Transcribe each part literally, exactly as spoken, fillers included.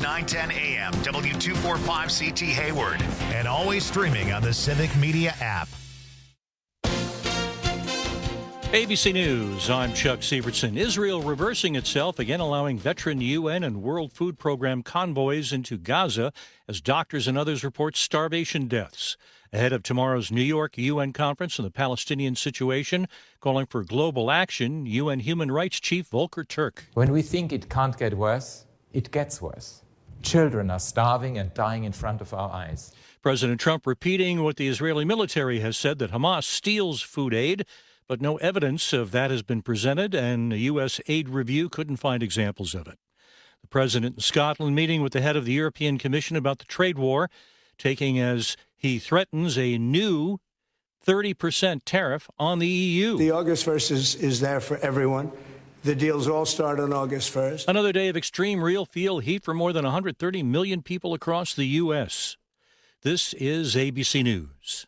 nine ten A M, W two forty-five C T Hayward, and always streaming on the Civic Media app. A B C News, I'm Chuck Sievertson. Israel reversing itself, again allowing veteran U N and World Food Program convoys into Gaza as doctors and others report starvation deaths. Ahead of tomorrow's New York U N conference on the Palestinian situation, calling for global action, U N Human Rights Chief Volker Turk. When we think it can't get worse, it gets worse. Children are starving and dying in front of our eyes. President Trump repeating what the Israeli military has said, that Hamas steals food aid, but no evidence of that has been presented, and a U S aid review couldn't find examples of it. The president in Scotland meeting with the head of the European Commission about the trade war, taking as he threatens a new thirty percent tariff on the E U. The August first is, is there for everyone. The deals all start on August first. Another day of extreme real feel heat for more than one hundred thirty million people across the U S. This is A B C News.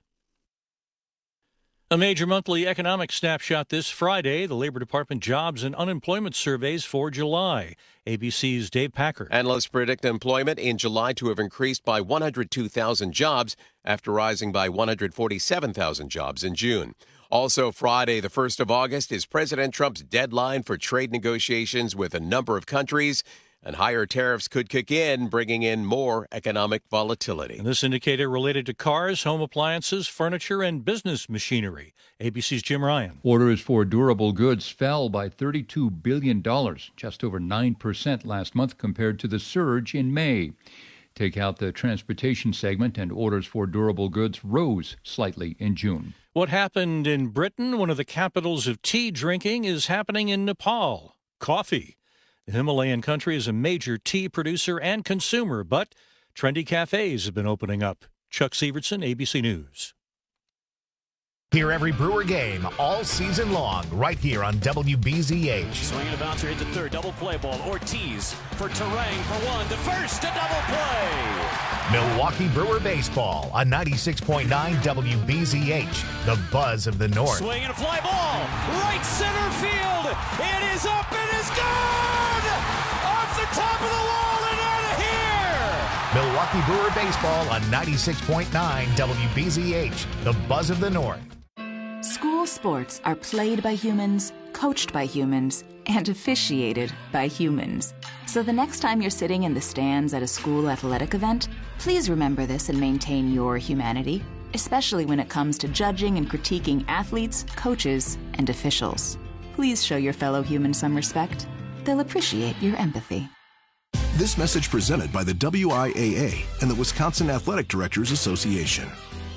A major monthly economic snapshot this Friday, the Labor Department jobs and unemployment surveys for July. A B C's Dave Packer. Analysts predict employment in July to have increased by one hundred two thousand jobs after rising by one hundred forty-seven thousand jobs in June. Also Friday, the first of August, is President Trump's deadline for trade negotiations with a number of countries, and higher tariffs could kick in, bringing in more economic volatility. And this indicator related to cars, home appliances, furniture, and business machinery. A B C's Jim Ryan. Orders for durable goods fell by thirty-two billion dollars, just over nine percent last month compared to the surge in May. Take out the transportation segment, and orders for durable goods rose slightly in June. What happened in Britain, one of the capitals of tea drinking, is happening in Nepal. Coffee. The Himalayan country is a major tea producer and consumer, but trendy cafes have been opening up. Chuck Sievertson, A B C News. Hear every Brewer game all season long right here on W B Z H. Swinging a bouncer into third, double play ball. Ortiz for Terang for one. To first, a double play. Milwaukee Brewer baseball on ninety-six point nine W B Z H, the buzz of the North. Swing and a fly ball, right center field. It is up and is gone! Off the top of the wall and out of here! Milwaukee Brewer baseball on ninety-six point nine W B Z H, the buzz of the North. School sports are played by humans, coached by humans, and officiated by humans. So the next time you're sitting in the stands at a school athletic event, please remember this and maintain your humanity, especially when it comes to judging and critiquing athletes, coaches, and officials. Please show your fellow humans some respect. They'll appreciate your empathy. This message presented by the W I A A and the Wisconsin Athletic Directors Association.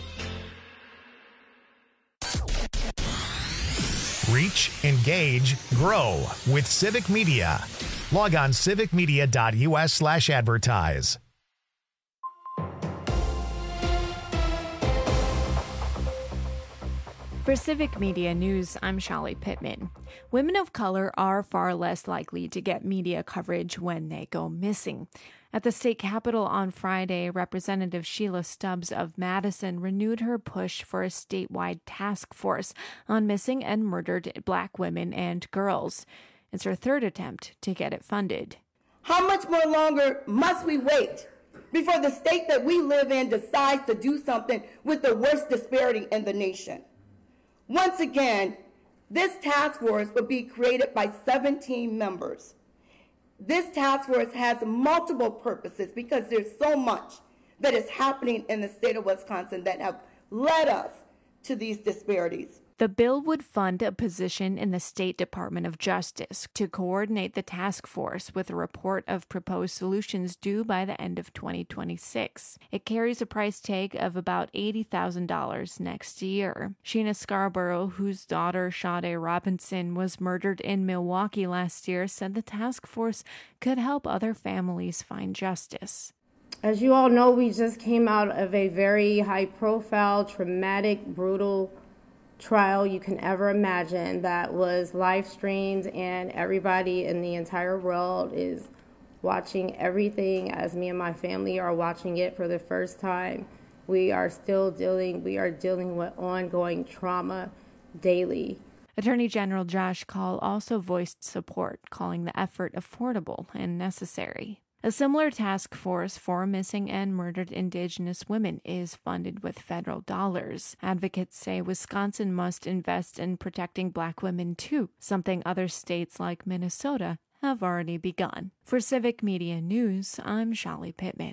Reach, engage, grow with Civic Media. Log on civicmedia.us slash advertise. For Civic Media News, I'm Shelly Pittman. Women of color are far less likely to get media coverage when they go missing. At the state capitol on Friday, Representative Sheila Stubbs of Madison renewed her push for a statewide task force on missing and murdered Black women and girls. It's her third attempt to get it funded. How much more longer must we wait before the state that we live in decides to do something with the worst disparity in the nation? Once again, this task force will be created by seventeen members. This task force has multiple purposes because there's so much that is happening in the state of Wisconsin that have led us to these disparities. The bill would fund a position in the State Department of Justice to coordinate the task force with a report of proposed solutions due by the end of twenty twenty-six. It carries a price tag of about eighty thousand dollars next year. Sheena Scarborough, whose daughter Sade Robinson was murdered in Milwaukee last year, said the task force could help other families find justice. As you all know, we just came out of a very high-profile, traumatic, brutal trial you can ever imagine that was live streamed, and everybody in the entire world is watching everything as me and my family are watching it for the first time. We are still dealing, we are dealing with ongoing trauma daily. Attorney General Josh Kaul also voiced support, calling the effort affordable and necessary. A similar task force for missing and murdered Indigenous women is funded with federal dollars. Advocates say Wisconsin must invest in protecting Black women too, something other states like Minnesota have already begun. For Civic Media News, I'm Shali Pittman.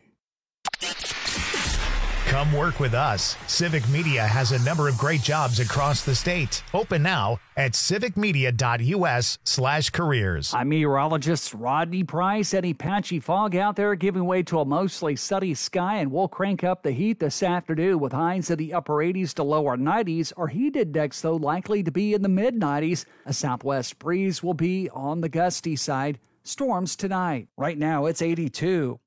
Come work with us. Civic Media has a number of great jobs across the state. Open now at civicmedia.us slash careers. I'm meteorologist Rodney Price. Any patchy fog out there giving way to a mostly sunny sky, and we'll crank up the heat this afternoon with highs in the upper eighties to lower nineties. Our heat index, though, likely to be in the mid nineties. A southwest breeze will be on the gusty side. Storms tonight. Right now, it's eighty-two.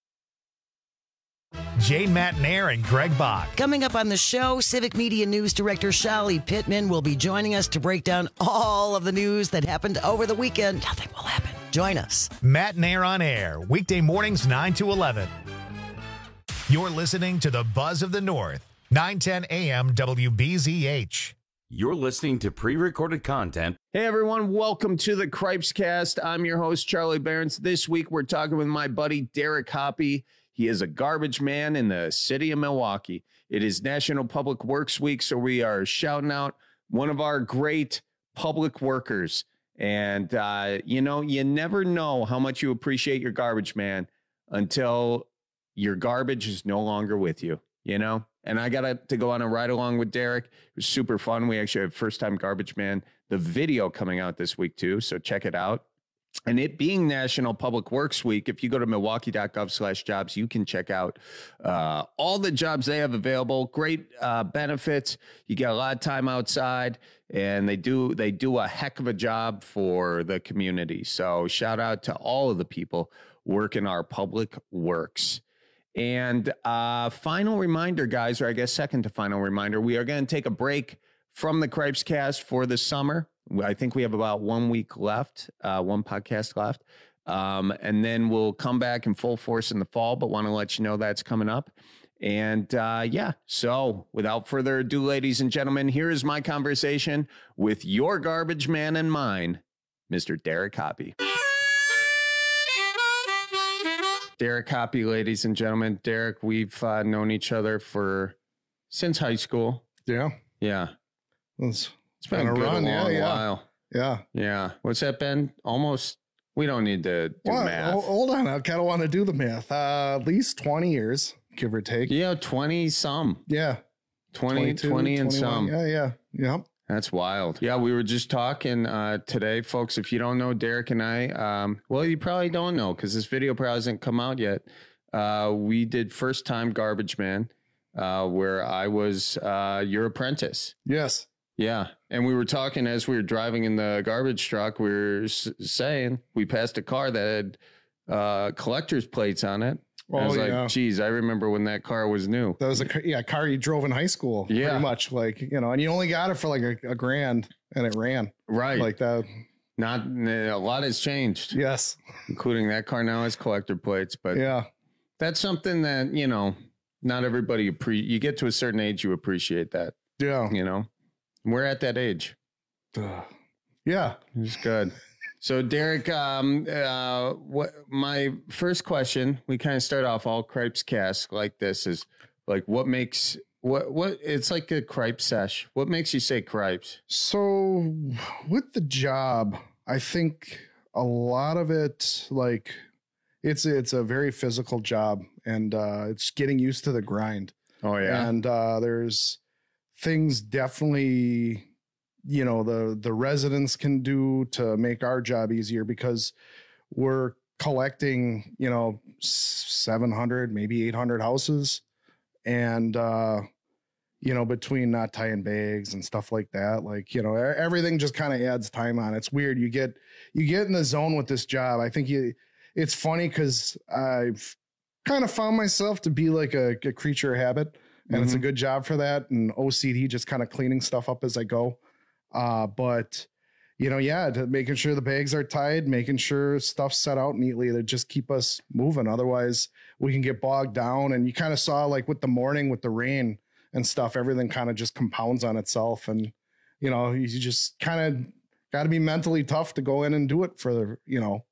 Jane Matnair and Greg Bach. Coming up on the show, Civic Media News Director Shali Pittman will be joining us to break down all of the news that happened over the weekend. Nothing will happen. Join us. Matnair on air, weekday mornings nine to eleven. You're listening to the Buzz of the North, nine ten A M W B Z H. You're listening to pre-recorded content. Hey everyone, welcome to the Cripes Cast. I'm your host, Charlie Behrens. This week we're talking with my buddy Derek Hoppe. He is a garbage man in the city of Milwaukee. It is National Public Works Week, so we are shouting out one of our great public workers. And, uh, you know, you never know how much you appreciate your garbage man until your garbage is no longer with you, you know? And I got to go on a ride along with Derek. It was super fun. We actually have First Time Garbage Man, the video coming out this week, too, so check it out. And it being National Public Works Week, if you go to milwaukee.gov slash jobs, you can check out uh, all the jobs they have available. Great uh, benefits. You get a lot of time outside, and they do they do a heck of a job for the community. So shout out to all of the people working our public works. And uh, final reminder, guys, or I guess second to final reminder, we are going to take a break from the Cripes Cast for the summer. I think we have about one week left, uh, one podcast left. Um, and then we'll come back in full force in the fall, but want to let you know that's coming up. And uh, yeah, so without further ado, ladies and gentlemen, here is my conversation with your garbage man and mine, Mister Derek Hoppe. Derek Hoppe, ladies and gentlemen. Derek, we've uh, known each other for since high school. Yeah. Yeah. It's, it's been, been a, good run, a long yeah, yeah. while. Yeah. Yeah. What's that been? Almost. We don't need to do well, math. Hold on. I kind of want to do the math. Uh, at least twenty years, give or take. Yeah. twenty some. Yeah. twenty, twenty and some. Yeah. Yeah. Yeah. That's wild. Yeah. We were just talking uh, today, folks. If you don't know Derek and I, um, well, you probably don't know because this video probably hasn't come out yet. Uh, we did First Time Garbage Man, uh, where I was uh, your apprentice. Yes. Yeah. And we were talking as we were driving in the garbage truck. We were s- saying we passed a car that had uh, collector's plates on it. Oh, I was like, yeah. Geez, I remember when that car was new. That was a yeah, car you drove in high school. Yeah. Pretty much like, you know, and you only got it for like a, a grand and it ran. Right. Like that. Not a lot has changed. Yes. Including that car now has collector plates. But yeah, that's something that, you know, not everybody, appre- you get to a certain age, you appreciate that. Yeah. You know, we're at that age. Yeah. It's good. So Derek, um, uh, what my first question, we kind of start off all Cripes Cast like this is like, what makes, what, what, it's like a Cripe sesh. What makes you say Cripes? So with the job, I think a lot of it, like it's, it's a very physical job and, uh, it's getting used to the grind. Oh yeah. And, uh, there's things definitely, you know, the, the residents can do to make our job easier because we're collecting, you know, seven hundred, maybe eight hundred houses. And, uh, you know, between not tying bags and stuff like that, like, you know, everything just kind of adds time on. It's weird. You get, you get in the zone with this job. I think you, it's funny because I've kind of found myself to be like a, a creature of habit and mm-hmm. it's a good job for that. And O C D, just kind of cleaning stuff up as I go. Uh, but you know, yeah, to making sure the bags are tied, making sure stuff's set out neatly to just keep us moving. Otherwise we can get bogged down. And you kind of saw like with the morning, with the rain and stuff, everything kind of just compounds on itself. And, you know, you just kind of got to be mentally tough to go in and do it for, you know,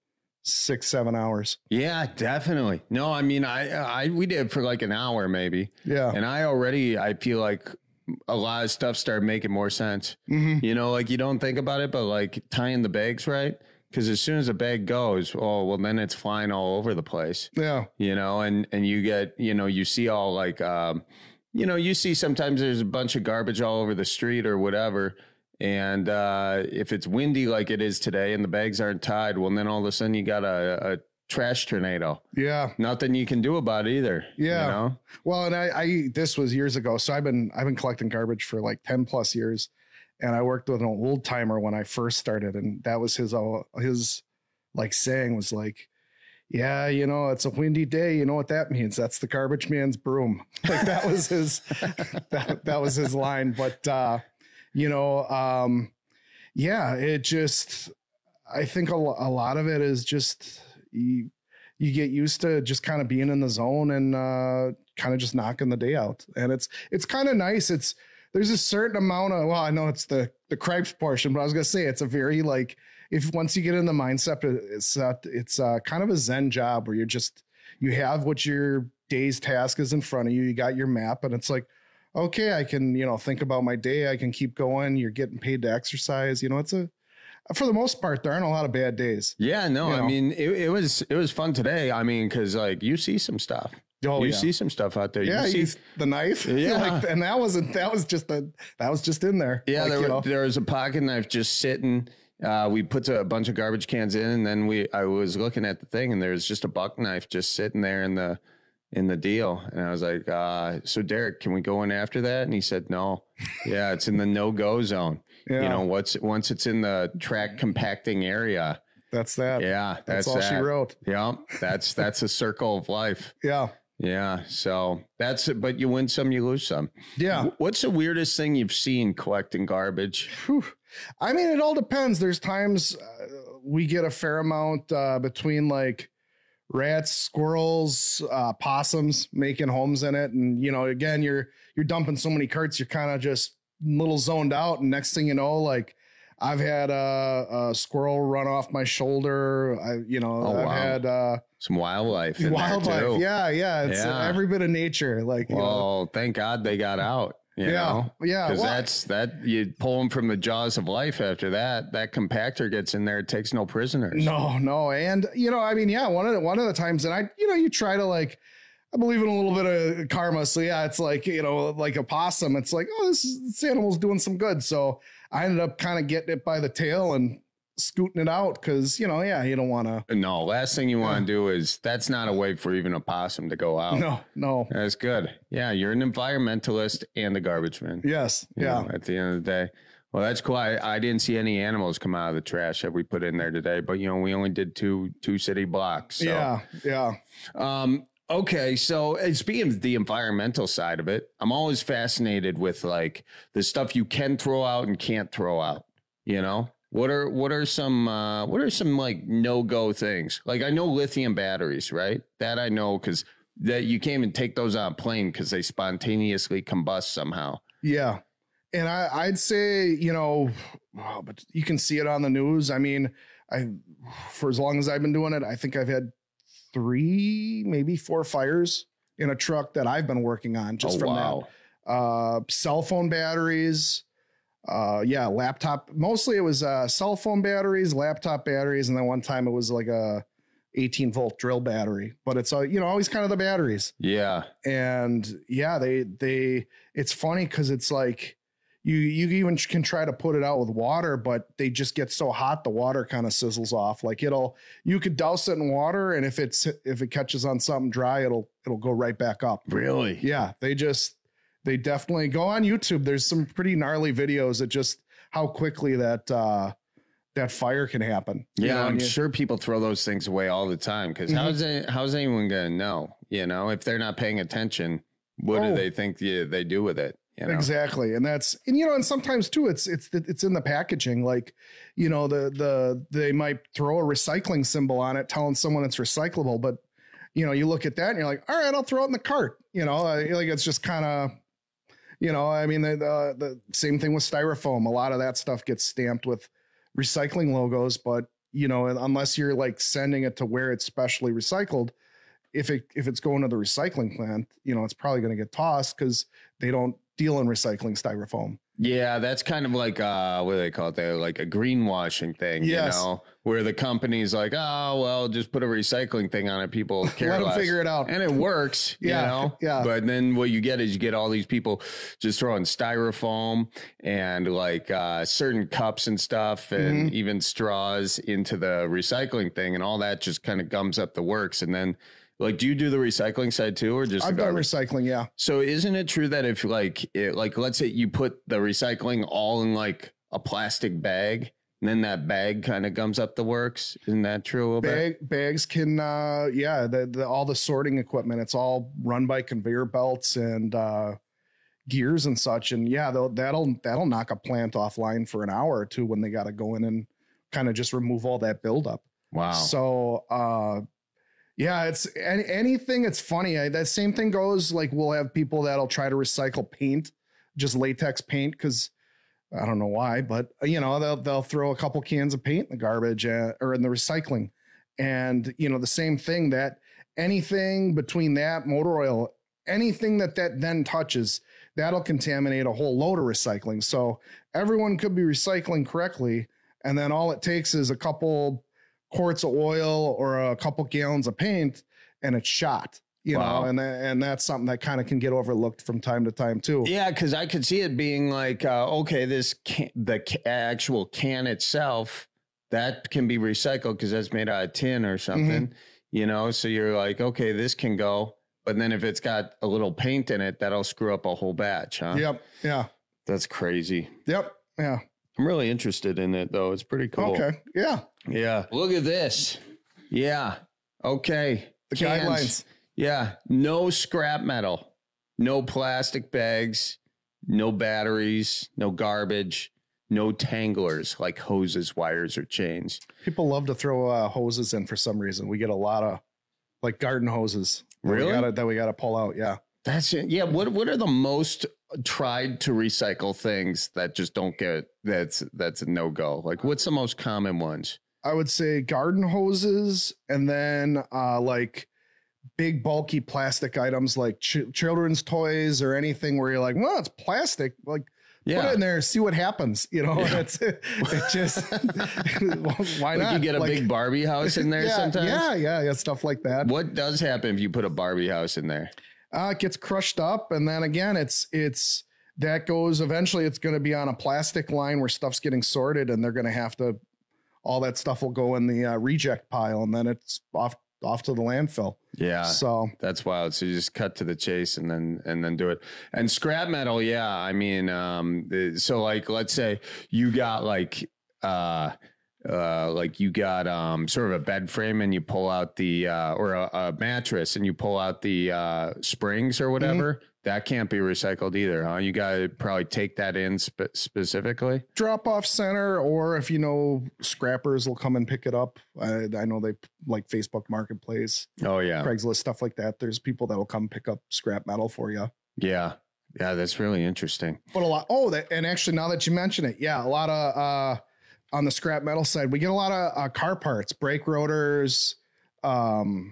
six, seven hours. Yeah, definitely. No, I mean, I, I, we did for like an hour maybe. Yeah. And I already, I feel like a lot of stuff started making more sense. Mm-hmm. You know, like you don't think about it, but like tying the bags right. Because as soon as a bag goes, oh, well, then it's flying all over the place. Yeah. You know, and, and you get, you know, you see all like, um, you know, you see sometimes there's a bunch of garbage all over the street or whatever. And uh, if it's windy like it is today and the bags aren't tied, well, then all of a sudden you got a, a trash tornado. Yeah. Nothing you can do about it either. Yeah. You know? Well, and I, I, this was years ago. So I've been, I've been collecting garbage for like ten plus years. And I worked with an old timer when I first started. And that was his, uh, his like saying was like, yeah, you know, it's a windy day. You know what that means? That's the garbage man's broom. Like that was his, that, that was his line. But, uh, you know, um, yeah, it just, I think a, a lot of it is just, you, you get used to just kind of being in the zone and, uh, kind of just knocking the day out. And it's, it's kind of nice. It's, there's a certain amount of, well, I know it's the, the cripes portion, but I was going to say, it's a very like, if once you get in the mindset, it's, uh, it's, uh, kind of a Zen job where you're just, you have what your day's task is in front of you. You got your map and it's like, okay, I can, you know, think about my day. I can keep going. You're getting paid to exercise. You know, it's a, for the most part, there aren't a lot of bad days. Yeah, no, you I know? mean, it, it was, it was fun today. I mean, cause like you see some stuff. Oh, you yeah. see some stuff out there. Yeah. You You see the knife. Yeah. Like, and that wasn't, that was just a, that was just in there. Yeah. Like, there, you was, know. there was a pocket knife just sitting. Uh, we put a bunch of garbage cans in and then we, I was looking at the thing and there was just a buck knife just sitting there in the, in the deal. And I was like, uh, so Derek, can we go in after that? And he said, no. Yeah. It's in the no-go zone. Yeah. You know, what's, once it's in the track compacting area. That's that. Yeah. That's, That's, all that. she wrote. Yeah. That's, that's a circle of life. Yeah. Yeah. So that's it. But you win some, you lose some. Yeah. What's the weirdest thing you've seen collecting garbage? Whew. I mean, it all depends. There's times uh, we get a fair amount uh, between like rats, squirrels, uh, possums making homes in it. And, you know, again, you're, you're dumping so many carts, you're kind of just a little zoned out. And next thing you know, like I've had a, a squirrel run off my shoulder. I, you know, Oh, I've wow. had uh, Some wildlife. In wildlife. There too. Yeah. Yeah. It's Yeah. every bit of nature. Like, you know, Well, thank God they got out. You Yeah, know? yeah, Because well- that's that you pull them from the jaws of life. After that, that compactor gets in there. It takes no prisoners. No, no. And, you know, I mean, yeah, one of the, one of the times that I, you know, you try to like, I believe in a little bit of karma. So yeah, it's like, you know, like a possum, it's like, oh, this, this animal's doing some good. So I ended up kind of getting it by the tail and scooting it out. Cause you know, yeah, you don't want to. No, last thing you want to do is that's not a way for even a possum to go out. No, no. That's good. Yeah. You're an environmentalist and a garbage man. Yes. You Yeah. know, at the end of the day. Well, that's cool. I, I didn't see any animals come out of the trash that we put in there today, but you know, we only did two, two city blocks. So. Yeah. Yeah. Um, okay. So uh, speaking of the environmental side of it, I'm always fascinated with like the stuff you can throw out and can't throw out, you know? What are what are some uh, what are some like no go things? Like I know lithium batteries, right? That I know because that you can't even take those on a plane because they spontaneously combust somehow. Yeah. And I, I'd say, you know, wow, but you can see it on the news. I mean, I, for as long as I've been doing it, I think I've had three, maybe four fires in a truck that I've been working on just Oh, from wow. that. Uh, cell phone batteries. Uh, yeah, laptop. Mostly it was uh, cell phone batteries, laptop batteries. And then one time it was like a eighteen volt drill battery, but it's, uh, you know, always kind of the batteries. Yeah. And yeah, they, they, it's funny because it's like, you, you even can try to put it out with water, but they just get so hot, the water kind of sizzles off. Like it'll, you could douse it in water. And if it's, if it catches on something dry, it'll, it'll go right back up. Really? Yeah. They just, they definitely go on YouTube. There's some pretty gnarly videos that just how quickly that, uh, that fire can happen. Yeah, You know, I'm and you- sure people throw those things away all the time because Mhm. how's it, how's anyone gonna know? You know, if they're not paying attention, what Oh. do they think you, they do with it? You know? Exactly. And that's, and you know, and sometimes too, it's, it's, the, it's in the packaging. Like, you know, the, the, they might throw a recycling symbol on it, telling someone it's recyclable, but you know, you look at that and you're like, all right, I'll throw it in the cart. You know, I, like it's just kind of, you know, I mean, the, the, the same thing with styrofoam. A lot of that stuff gets stamped with recycling logos, but you know, unless you're like sending it to where it's specially recycled, if it if it's going to the recycling plant, you know, it's probably going to get tossed because they don't deal in recycling styrofoam. Yeah, that's kind of like uh what do they call it? They're like a greenwashing thing, yes. you know, where the company's like, oh well, just put a recycling thing on it. People care Let less. them figure it out, and it works. Yeah, you know, yeah. But then what you get is you get all these people just throwing styrofoam and like uh, certain cups and stuff, and Mm-hmm. even straws into the recycling thing, and all that just kind of gums up the works, and then. Like, do you do the recycling side too, or just I've the done garbage? recycling, yeah. So isn't it true that if like it, like let's say you put the recycling all in like a plastic bag, and then that bag kind of gums up the works? Isn't that true? A little bit? Bag, bags can, uh, yeah, the, the, all the sorting equipment, it's all run by conveyor belts and uh, gears and such. And yeah, that'll that'll knock a plant offline for an hour or two when they got to go in and kind of just remove all that buildup. Wow. So, uh, yeah, it's any, anything. It's funny. I, that same thing goes like we'll have people that'll try to recycle paint, just latex paint, because I don't know why, but you know they'll they'll throw a couple cans of paint in the garbage uh, or in the recycling, and you know the same thing that anything between that motor oil, anything that that then touches, that'll contaminate a whole load of recycling. So everyone could be recycling correctly, and then all it takes is a couple quarts of oil or a couple gallons of paint and it's shot, you Wow. know, and that, and that's something that kind of can get overlooked from time to time too. Yeah, because I could see it being like, uh, okay, this can, the ca- actual can itself that can be recycled because that's made out of tin or something, Mhm. you know. So you're like, okay, this can go, but then if it's got a little paint in it, that'll screw up a whole batch, huh? Yep. Yeah. That's crazy. Yep. Yeah. I'm really interested in it though. It's pretty cool. Okay. Yeah. Yeah. Look at this. Yeah. Okay. The Cans. guidelines. Yeah. No scrap metal, no plastic bags, no batteries, no garbage, no tanglers like hoses, wires, or chains. People love to throw uh, hoses in for some reason. We get a lot of like garden hoses. that Really? We gotta, that we got to pull out. Yeah. That's it. Yeah. What What are the most tried to recycle things that just don't get that's that's a no go? Like, what's the most common ones? I would say garden hoses, and then uh, like big bulky plastic items like ch- children's toys or anything where you're like, well, it's plastic. Like, Yeah. put it in there, see what happens. You know, Yeah. it's it just why Like not? you get a Like- big Barbie house in there yeah, sometimes. Yeah, yeah, yeah, stuff like that. What does happen if you put a Barbie house in there? Uh, it gets crushed up, and then again, it's it's that goes eventually. It's going to be on a plastic line where stuff's getting sorted, and they're going to have to. All that stuff will go in the uh, reject pile, and then it's off off to the landfill. Yeah. So that's wild. So you just cut to the chase and then and then do it. And scrap metal, yeah. I mean, um, the- so like let's say you got like uh uh like you got um sort of a bed frame and you pull out the uh or a, a mattress and you pull out the uh springs or whatever. That can't be recycled either, huh? You got to probably take that in spe- specifically. drop off center, or if you know scrappers will come and pick it up. I, I know they like Facebook Marketplace, Oh yeah. Craigslist, stuff like that. There's people that will come pick up scrap metal for you. Yeah. Yeah, that's really interesting. But a lot. Oh, that, and actually, now that you mention it, yeah, a lot of uh, on the scrap metal side, we get a lot of uh, car parts, brake rotors, um,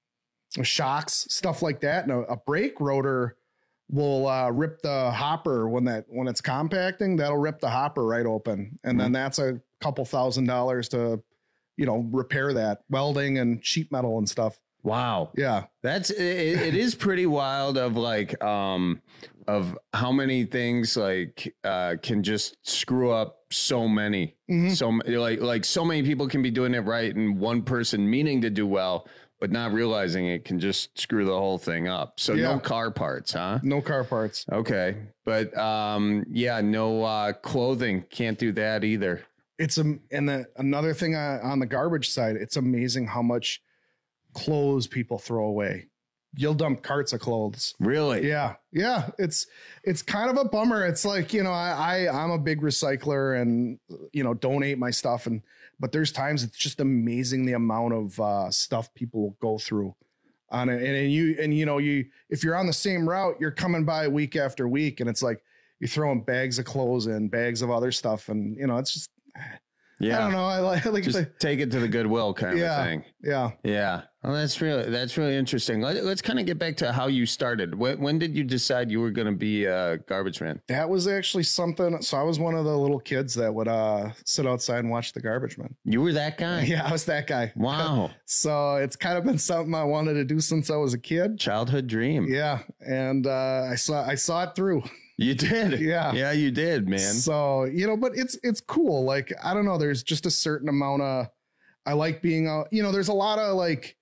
shocks, stuff like that. And a, a brake rotor will uh, rip the hopper when that when it's compacting. That'll rip the hopper right open, and then that's a couple thousand dollars to, you know, repair that, welding and sheet metal and stuff. Wow. Yeah. That's it, it is pretty wild of like um of how many things like uh can just screw up so many. Mhm. So m- like like so many people can be doing it right and one person meaning to do well but not realizing it can just screw the whole thing up. So Yeah. no car parts, huh? No car parts. Okay. But um yeah, no uh clothing, can't do that either. It's a and the, another thing uh, on the garbage side, it's amazing how much clothes people throw away. You'll dump carts of clothes. Really? Yeah. Yeah. It's, it's kind of a bummer. It's like, you know, I, I I'm a big recycler and, you know, donate my stuff. And, but there's times it's just amazing the amount of uh, stuff people will go through on it. And, and you, and, you know, you, if you're on the same route, you're coming by week after week and it's like, you're throwing bags of clothes and bags of other stuff. And, you know, it's just, Yeah. I don't know. I like, I like just the, take it to the Goodwill kind yeah, of thing. Yeah. Yeah. Well, that's really, that's really interesting. Let, let's kind of get back to how you started. When, when did you decide you were going to be a garbage man? That was actually something. So I was one of the little kids that would uh, sit outside and watch the garbage man. You were that guy? Yeah, I was that guy. Wow. So it's kind of been something I wanted to do since I was a kid. Childhood dream. Yeah. And uh, I saw, I saw it through. You did. Yeah. Yeah, you did, man. So, you know, but it's, it's cool. Like, I don't know. There's just a certain amount of, I like being out, you know, there's a lot of like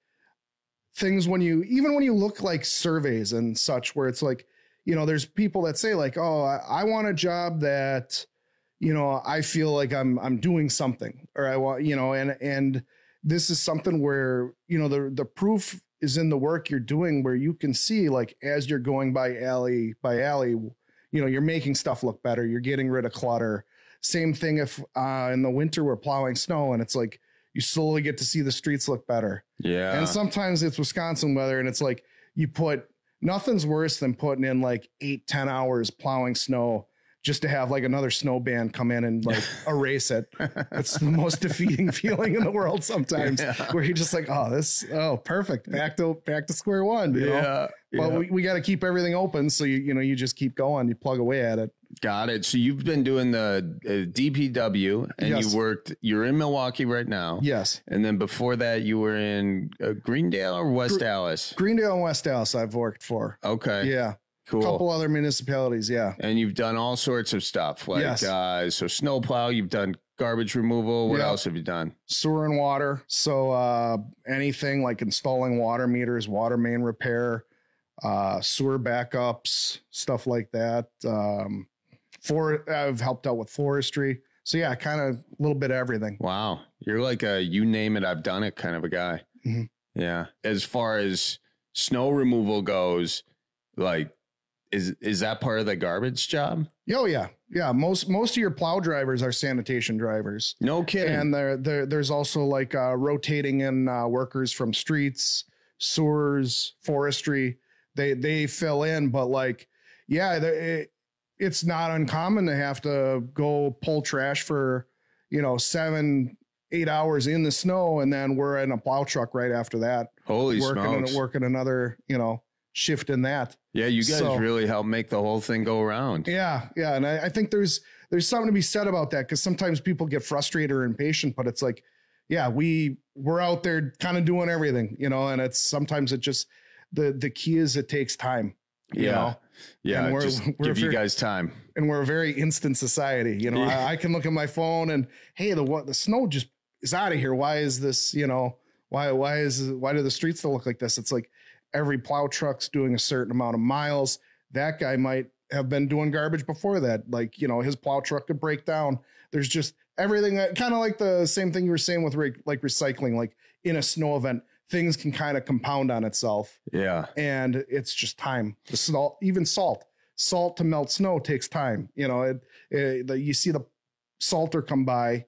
things when you, even when you look like surveys and such, where it's like, you know, there's people that say like, oh, I, I want a job that, you know, I feel like I'm, I'm doing something, or I want, you know, and, and this is something where, you know, the, the proof is in the work you're doing, where you can see like, as you're going by alley by alley, you know, you're making stuff look better. You're getting rid of clutter. Same thing if uh, in the winter we're plowing snow and it's like you slowly get to see the streets look better. Yeah. And sometimes it's Wisconsin weather and it's like you put, nothing's worse than putting in like eight, ten hours plowing snow just to have like another snow band come in and like erase it. It's the most defeating feeling in the world sometimes, yeah. Where you're just like, oh, this, oh, perfect. Back to, back to square one. You yeah. know? But yeah. we, we got to keep everything open. So, you, you know, you just keep going, you plug away at it. Got it. So you've been doing the uh, D P W and yes. you worked, you're in Milwaukee right now. Yes. And then before that you were in uh, Greendale or West Gre- Dallas? Greendale and West Dallas I've worked for. Okay. Yeah. Cool. A couple other municipalities. Yeah. And you've done all sorts of stuff like, yes. uh, so snowplow, you've done garbage removal. What yep. else have you done? Sewer and water. So uh, anything like installing water meters, water main repair, uh, sewer backups, stuff like that. Um, for I've helped out with forestry. So yeah, kind of a little bit of everything. Wow. You're like a, you name it, I've done it kind of a guy. Mm-hmm. Yeah. As far as snow removal goes, like, is, is that part of the garbage job? Oh yeah. Yeah. Most, most of your plow drivers are sanitation drivers. No kidding. And there, there, there's also like uh, rotating in uh, workers from streets, sewers, forestry. They, they fill in, but like, yeah, it, it's not uncommon to have to go pull trash for, you know, seven, eight hours in the snow. And then we're in a plow truck right after that. Holy working smokes. And working another, you know, shift in that. Yeah. You guys so, really help make the whole thing go around. Yeah. Yeah. And I, I think there's, there's something to be said about that. Cause sometimes people get frustrated or impatient, but it's like, yeah, we we're out there kind of doing everything, you know, and it's sometimes it just, the, the key is it takes time. You yeah. know? Yeah. And we're, just we're give very, you guys time. And we're a very instant society. You know, yeah. I, I can look at my phone and, hey, the what the snow just is out of here. Why is this, you know, why, why is, why do the streets still look like this? It's like every plow truck's doing a certain amount of miles. That guy might have been doing garbage before that. Like, you know, his plow truck could break down. There's just everything that kind of like the same thing you were saying with re- like recycling, like in a snow event, things can kind of compound on itself. Yeah. And it's just time. The salt, even salt, salt to melt snow takes time. You know, it, it the, you see the salter come by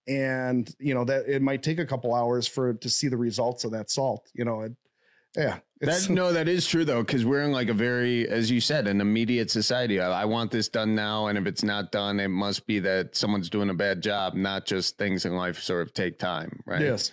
and, you know, that it might take a couple hours for to see the results of that salt, you know, it, yeah. That, no, that is true, though, because we're in like a very, as you said, an immediate society. I, I want this done now. And if it's not done, it must be that someone's doing a bad job, not just things in life sort of take time. Right. Yes.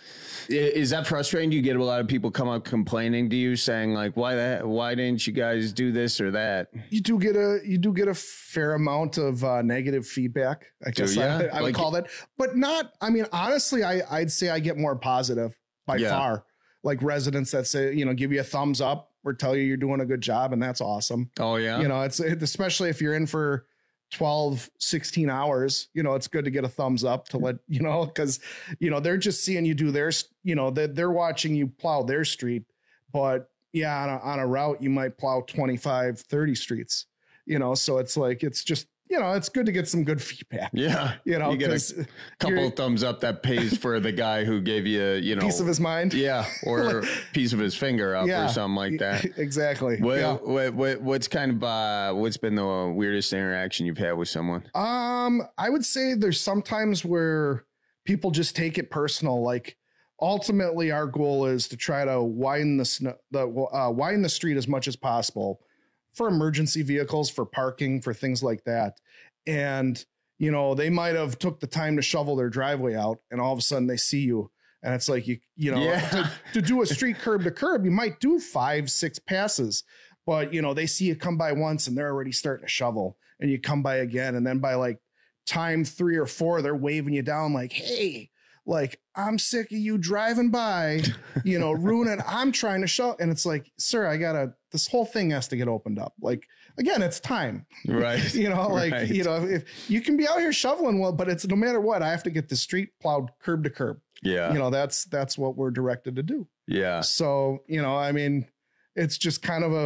Is that frustrating? Do you get a lot of people come up complaining to you saying like, why that? Why didn't you guys do this or that? You do get a you do get a fair amount of uh, negative feedback. I guess I, I would like, call that, but not. I mean, honestly, I I'd say I get more positive by yeah. far. Like residents that say, you know, give you a thumbs up or tell you you're doing a good job. And that's awesome. Oh, yeah. You know, it's it, especially if you're in for twelve, sixteen hours, you know, it's good to get a thumbs up to let, you know, because, you know, they're just seeing you do their, you know, they're, they're watching you plow their street. But yeah, on a, on a route, you might plow twenty-five, thirty streets, you know, so it's like, it's just, you know, it's good to get some good feedback. Yeah. You know, you get a couple of thumbs up that pays for the guy who gave you, you know, piece of his mind. Yeah. Or piece of his finger up yeah, or something like that. Exactly. What, yeah. what, what, what's kind of, uh, what's been the weirdest interaction you've had with someone? Um, I would say there's sometimes where people just take it personal. Like ultimately our goal is to try to widen the, snow, the, uh, widen the street as much as possible for emergency vehicles, for parking, for things like that. And, you know, they might have took the time to shovel their driveway out, and all of a sudden they see you. And it's like, you, you know, Yeah. to, to do a street curb to curb, you might do five, six passes, but you know, they see you come by once and they're already starting to shovel, and you come by again. And then by like time three or four, they're waving you down like, hey, like, I'm sick of you driving by, you know, ruining, I'm trying to show. And it's like, sir, I gotta, this whole thing has to get opened up. Like, again, it's time, right? You know, like, Right. you know, if you can be out here shoveling, well, but it's no matter what, I have to get the street plowed curb to curb. Yeah. You know, that's, that's what we're directed to do. Yeah. So, you know, I mean, it's just kind of a,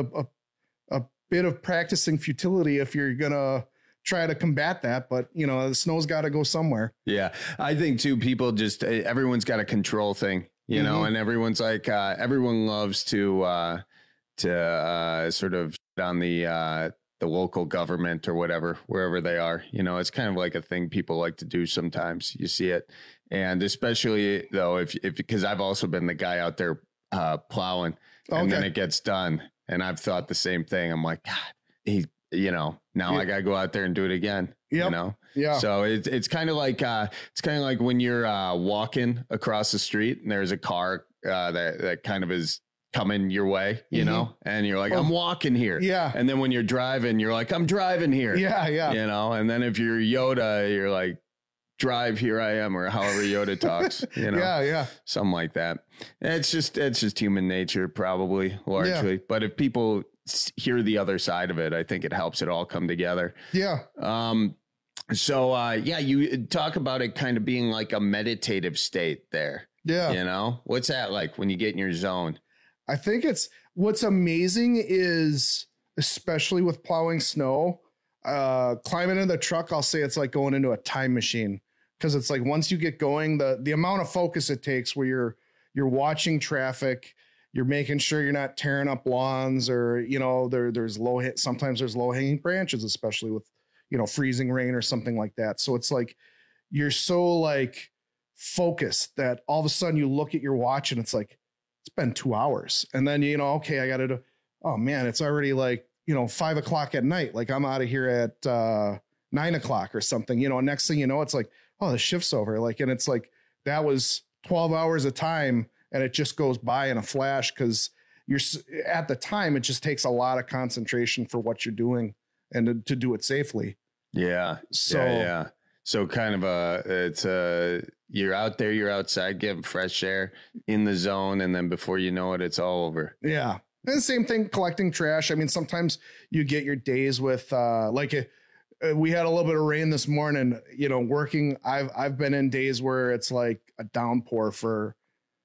a, a bit of practicing futility if you're going to try to combat that, but you know, the snow's got to go somewhere. Yeah. I think too, people just, everyone's got a control thing, you know, Mhm. and everyone's like, uh, everyone loves to, uh, to, uh, sort of on the, uh, the local government or whatever, wherever they are, you know, it's kind of like a thing people like to do sometimes. You see it. And especially though, if, if, because I've also been the guy out there, uh, plowing and then Okay. it gets done. And I've thought the same thing. I'm like, God, he, you know, now Yeah. I got to go out there and do it again, you Yep. know? Yeah. So it's, it's kind of like, uh, it's kind of like when you're, uh, walking across the street and there's a car, uh, that, that kind of is coming your way, you Mhm. know, and you're like, Oh, I'm walking here. yeah. And then when you're driving, you're like, I'm driving here. Yeah, yeah. You know, and then if you're Yoda, you're like, drive, here I am, or however Yoda talks, you know, Yeah, yeah. something like that. It's just, it's just human nature, probably largely. But if people s- hear the other side of it, I think it helps it all come together. Yeah. Um, so, uh, yeah, you talk about it kind of being like a meditative state there. Yeah. You know, what's that like when you get in your zone? I think it's, what's amazing is, especially with plowing snow, uh, climbing in the truck, I'll say it's like going into a time machine. Cause it's like, once you get going, the, the amount of focus it takes where you're, you're watching traffic, you're making sure you're not tearing up lawns, or, you know, there, there's low hit. Sometimes there's low hanging branches, especially with, you know, freezing rain or something like that. So it's like, you're so like focused that all of a sudden you look at your watch and it's like, it's been two hours. And then, you know, okay, I got to do, oh man, it's already like, you know, five o'clock at night. Like I'm out of here at uh, nine o'clock or something, you know, next thing you know, it's like, oh, the shift's over. Like, and it's like, that was twelve hours of time and it just goes by in a flash. Cause you're at the time, it just takes a lot of concentration for what you're doing and to, to do it safely. Yeah. So- yeah, yeah. So kind of a, it's a, you're out there, you're outside getting fresh air in the zone. And then before you know it, it's all over. Yeah. And the same thing, collecting trash. I mean, sometimes you get your days with, uh, like a, we had a little bit of rain this morning, you know, working. I've, I've been in days where it's like a downpour for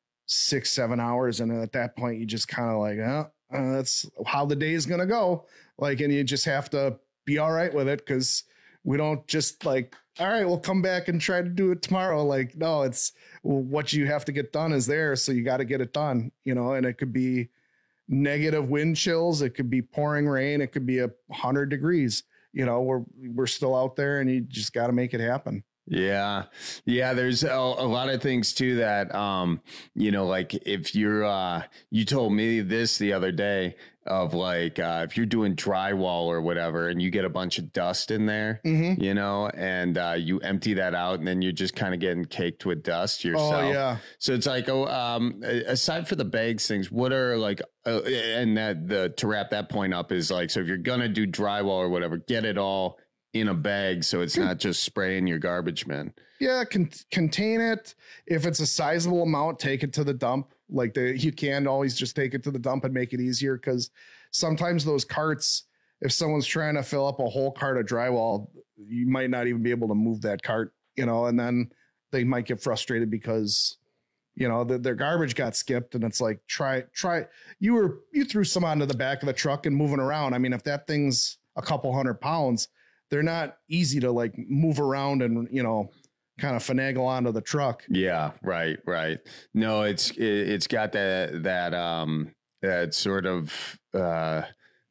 six, seven hours. And at that point you just kind of like, oh, uh, that's how the day is going to go. Like, and you just have to be all right with it. Cause we don't just like, all right, we'll come back and try to do it tomorrow. Like, no, it's well, what you have to get done is there. So you got to get it done, you know, and it could be negative wind chills. It could be pouring rain. It could be a hundred degrees, you know, we're, we're still out there and you just got to make it happen. Yeah. Yeah. There's a, a lot of things too that, um, you know, like if you're, uh, you told me this the other day of like, uh, if you're doing drywall or whatever, and you get a bunch of dust in there, Mhm. you know, and, uh, you empty that out and then you're just kind of getting caked with dust yourself. Oh yeah. So it's like, oh, um, aside for the bags things, what are like, uh, and that the, to wrap that point up is like, so if you're going to do drywall or whatever, get it all in a bag. So it's not just spraying your garbage bin. Yeah. Con- contain it. If it's a sizable amount, take it to the dump. Like the, you can always just take it to the dump and make it easier. Cause sometimes those carts, if someone's trying to fill up a whole cart of drywall, you might not even be able to move that cart, you know, and then they might get frustrated because, you know, the, their garbage got skipped and it's like, try, try, you were, you threw some onto the back of the truck and moving around. I mean, if that thing's a couple hundred pounds, they're not easy to like move around and, you know, kind of finagle onto the truck. Yeah, right, right. No, it's it, it's got that that um that sort of uh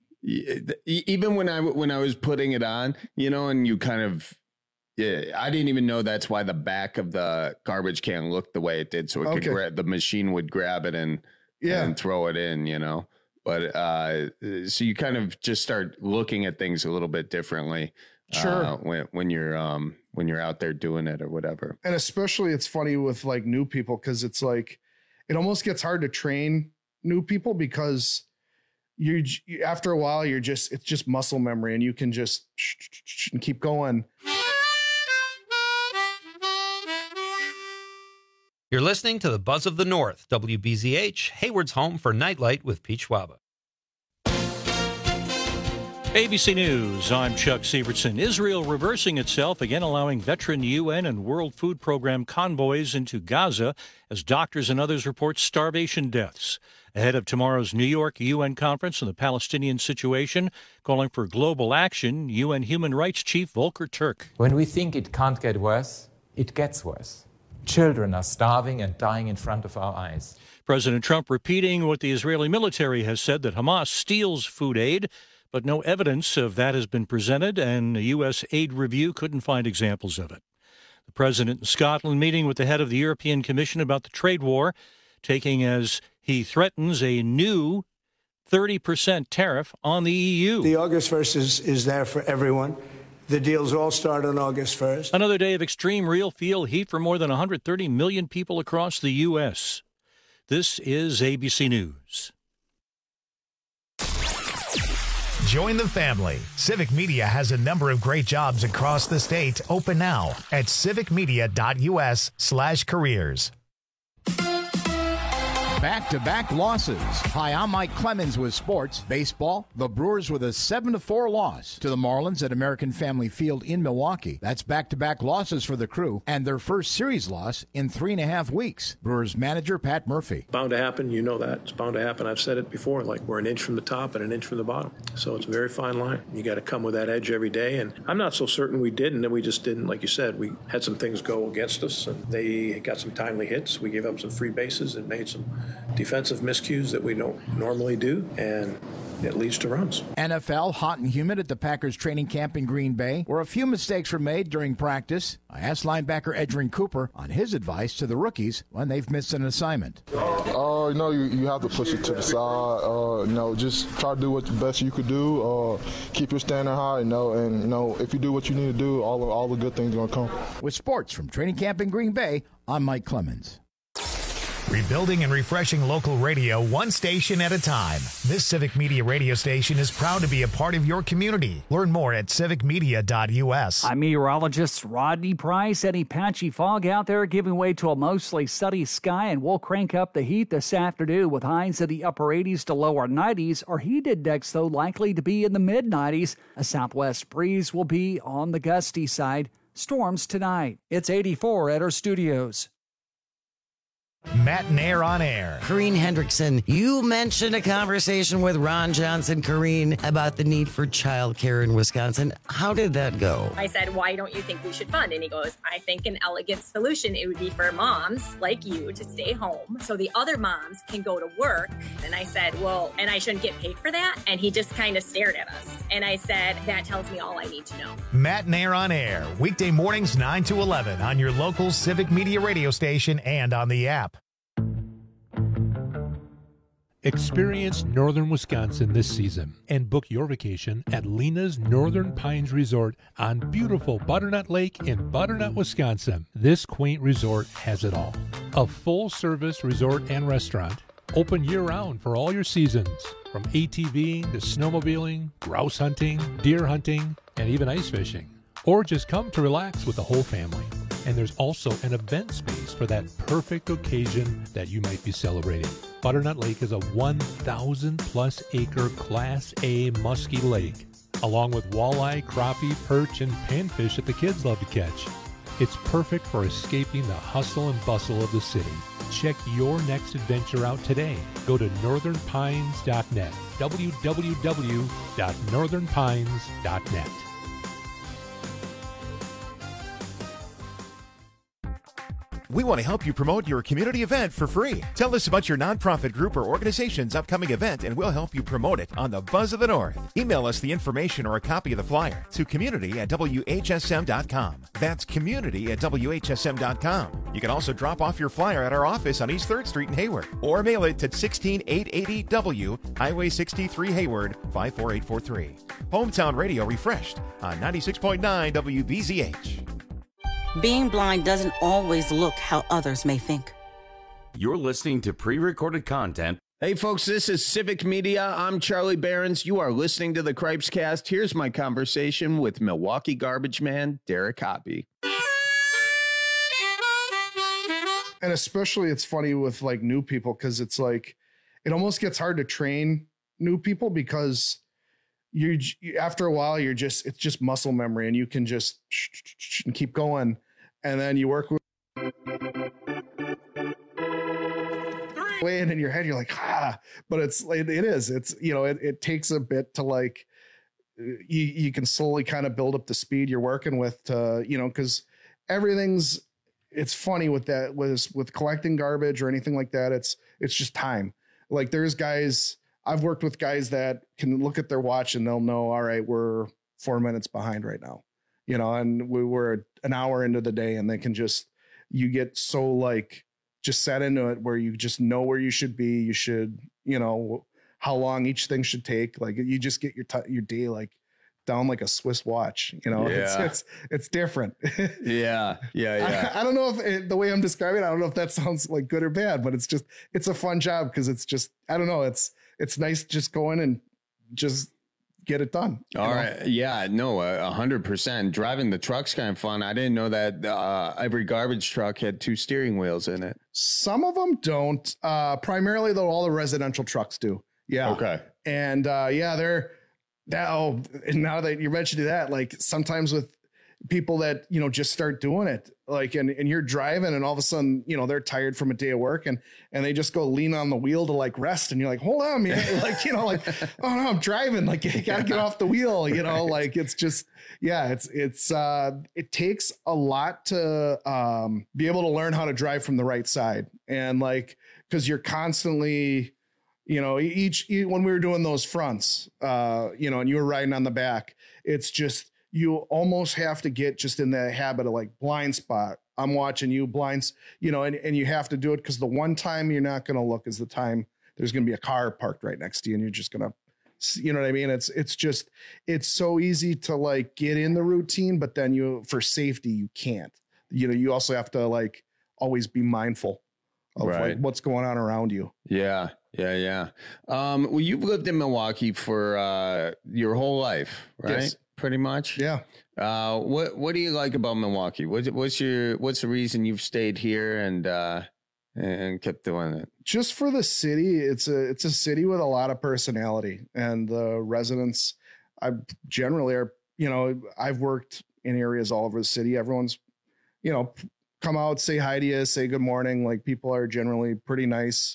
e- even when I when I was putting it on, you know, and you kind of yeah, I didn't even know that's why the back of the garbage can looked the way it did, so it Okay. could grab the machine would grab it and Yeah. and throw it in, you know. But uh, so you kind of just start looking at things a little bit differently Sure. uh, when when you're um when you're out there doing it or whatever. And especially it's funny with like new people because it's like it almost gets hard to train new people because you after a while you're just it's just muscle memory and you can just and keep going. You're listening to the Buzz of the North, W B Z H, Hayward's home for Nightlight with Pete Schwaba. A B C News, I'm Chuck Sievertson. Israel reversing itself, again allowing veteran U N and World Food Program convoys into Gaza as doctors and others report starvation deaths. Ahead of tomorrow's New York U N conference on the Palestinian situation, calling for global action, U N Human Rights Chief Volker Turk. When we think it can't get worse, it gets worse. Children are starving and dying in front of our eyes. President Trump repeating what the Israeli military has said, that Hamas steals food aid, but no evidence of that has been presented, and a U S aid review couldn't find examples of it. The president in Scotland meeting with the head of the European Commission about the trade war, taking as he threatens a new thirty percent tariff on the E U. The August first is, is there for everyone. The deals all start on August first. Another day of extreme real feel heat for more than one hundred thirty million people across the U S. This is A B C News. Join the family. Civic Media has a number of great jobs across the state open now at civicmedia.us slash careers. Back-to-back losses. Hi, I'm Mike Clemens with sports. Baseball, the Brewers with a seven to four loss to the Marlins at American Family Field in Milwaukee. That's back-to-back losses for the Crew and their first series loss in three and a half weeks. Brewers manager Pat Murphy. Bound to happen. You know that. It's bound to happen. I've said it before, like we're an inch from the top and an inch from the bottom. So it's a very fine line. You got to come with that edge every day. And I'm not so certain we didn't, and we just didn't. Like you said, we had some things go against us, and they got some timely hits. We gave up some free bases and made some defensive miscues that we don't normally do, and it leads to runs. N F L, hot and humid at the Packers training camp in Green Bay, where a few mistakes were made during practice. I asked linebacker Edgerrin Cooper on his advice to the rookies when they've missed an assignment. Uh, you know, you, you have to push it to the side. Uh, you know, just try to do what the best you could do. Uh, keep your standard high, you know, and, you know, if you do what you need to do, all, all the good things are going to come. With sports from training camp in Green Bay, I'm Mike Clemens. Rebuilding and refreshing local radio one station at a time. This Civic Media radio station is proud to be a part of your community. Learn more at civic media dot u s. I'm meteorologist Rodney Price. Any patchy fog out there giving way to a mostly sunny sky, and we'll crank up the heat this afternoon with highs in the upper eighties to lower nineties. Our heat index, though, likely to be in the mid nineties. A southwest breeze will be on the gusty side. Storms tonight. It's eighty-four at our studios. Matt Nair on air. Corrine Hendrickson, you mentioned a conversation with Ron Johnson, Corrine, about the need for childcare in Wisconsin. How did that go? I said, why don't you think we should fund? And he goes, I think an elegant solution, it would be for moms like you to stay home so the other moms can go to work. And I said, well, and I shouldn't get paid for that? And he just kind of stared at us. And I said, that tells me all I need to know. Matt Nair on air, weekday mornings nine to eleven on your local Civic Media radio station and on the app. Experience northern Wisconsin this season and book your vacation at Lena's Northern Pines Resort on beautiful Butternut Lake in Butternut, Wisconsin. This quaint resort has it all. A full-service resort and restaurant, open year-round for all your seasons, from ATVing to snowmobiling, grouse hunting, deer hunting, and even ice fishing. Or just come to relax with the whole family. And there's also an event space for that perfect occasion that you might be celebrating. Butternut Lake is a one thousand plus acre Class A musky lake, along with walleye, crappie, perch, and panfish that the kids love to catch. It's perfect for escaping the hustle and bustle of the city. Check your next adventure out today. Go to northern pines dot net, w w w dot northern pines dot net. We want to help you promote your community event for free. Tell us about your nonprofit group or organization's upcoming event, and we'll help you promote it on the Buzz of the North. Email us the information or a copy of the flyer to community at W H S M dot com. That's community at W H S M dot com. You can also drop off your flyer at our office on East third Street in Hayward, or mail it to sixteen eight eighty W, Highway sixty-three, Hayward, five four eight four three. Hometown Radio refreshed on ninety-six point nine W B Z H. Being blind doesn't always look how others may think. You're listening to pre-recorded content. Hey, folks, this is Civic Media. I'm Charlie Behrens. You are listening to the Cripes Cast. Here's my conversation with Milwaukee garbage man Derek Hoppy. And especially it's funny with like new people, because it's like it almost gets hard to train new people because you after a while you're just it's just muscle memory, and you can just and keep going, and then you work with way and in your head you're like ah, but it's it, it is it's you know it, it takes a bit to like you you can slowly kind of build up the speed you're working with to you know because everything's it's funny with that with with collecting garbage or anything like that. It's it's just time. Like there's guys I've worked with guys that can look at their watch and they'll know, all right, we're four minutes behind right now, you know, and we were an hour into the day, and they can just, you get so like just set into it where you just know where you should be. You should, you know, how long each thing should take. Like you just get your, t- your day, like down like a Swiss watch, you know, yeah. it's, it's, it's different. yeah. Yeah. Yeah. I, I don't know if it, the way I'm describing it, I don't know if that sounds like good or bad, but it's just, it's a fun job. Cause it's just, I don't know. It's, it's nice just go in and just get it done. All know? right. Yeah, no, a hundred percent. Driving the truck's kind of fun. I didn't know that uh, every garbage truck had two steering wheels in it. Some of them don't. Uh, primarily, though, all the residential trucks do. Yeah. Okay. And uh, yeah, they're now. Now that you're mentioning that, like sometimes with people that you know just start doing it, like and, and you're driving, and all of a sudden you know they're tired from a day of work, and and they just go lean on the wheel to like rest, and you're like, hold on, man, like you know, like oh no, I'm driving, like you gotta get off the wheel, you know, like it's just yeah, it's it's uh, it takes a lot to um, be able to learn how to drive from the right side, and like because you're constantly. You know, each, when we were doing those fronts, uh, you know, and you were riding on the back, it's just, you almost have to get just in the habit of like blind spot. I'm watching you blinds, you know, and, and you have to do it because the one time you're not going to look is the time there's going to be a car parked right next to you and you're just going to, you know what I mean? It's, it's just, it's so easy to like get in the routine, but then you, for safety, you can't, you know, you also have to like always be mindful of right. like what's going on around you. Yeah. Yeah. Yeah. Um, well, you've lived in Milwaukee for uh, your whole life, right? Yes. Pretty much. Yeah. Uh, what What do you like about Milwaukee? What's What's your What's the reason you've stayed here and uh, and kept doing it? Just for the city, it's a it's a city with a lot of personality, and the residents, I generally are. You know, I've worked in areas all over the city. Everyone's, you know, come out, say hi to you, say good morning. Like people are generally pretty nice.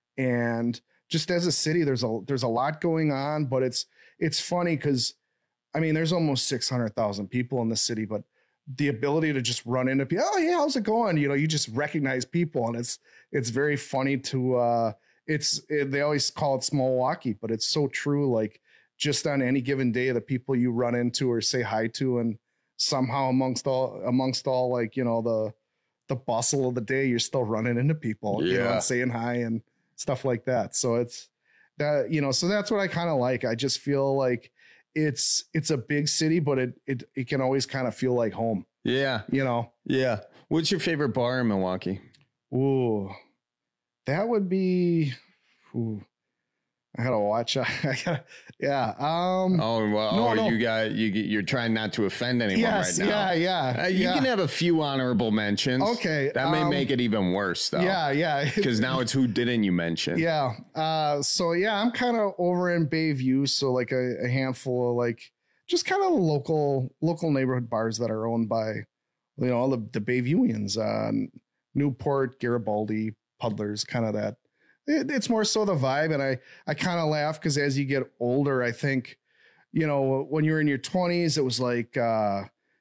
And just as a city, there's a there's a lot going on, but it's it's funny because I mean there's almost six hundred thousand people in the city, but the ability to just run into people, oh yeah, how's it going? You know, you just recognize people, and it's it's very funny to uh, it's it, they always call it small Milwaukee, but it's so true. Like just on any given day, the people you run into or say hi to, and somehow amongst all amongst all like you know the the bustle of the day, you're still running into people, yeah. you know, and saying hi and stuff like that. So it's that, you know, so that's what I kind of like. I just feel like it's, it's a big city, but it, it, it can always kind of feel like home. Yeah. You know? Yeah. What's your favorite bar in Milwaukee? Ooh, that would be, ooh, I gotta watch. I gotta, yeah. Um, oh well. No, oh, no. you got you. You're trying not to offend anyone yes, right now. Yeah, yeah. Uh, you yeah. can have a few honorable mentions. Okay, that may um, make it even worse, though. Yeah, yeah. Because now it's who didn't you mention? Yeah. Uh, so yeah, I'm kind of over in Bayview, so like a, a handful of like just kind of local local neighborhood bars that are owned by you know all the the Bayviewians, uh, Newport, Garibaldi, Puddlers, kind of that. It, it's more so the vibe. And I, I kind of laugh because as you get older, I think, you know, when you're in your twenties, it was like, uh,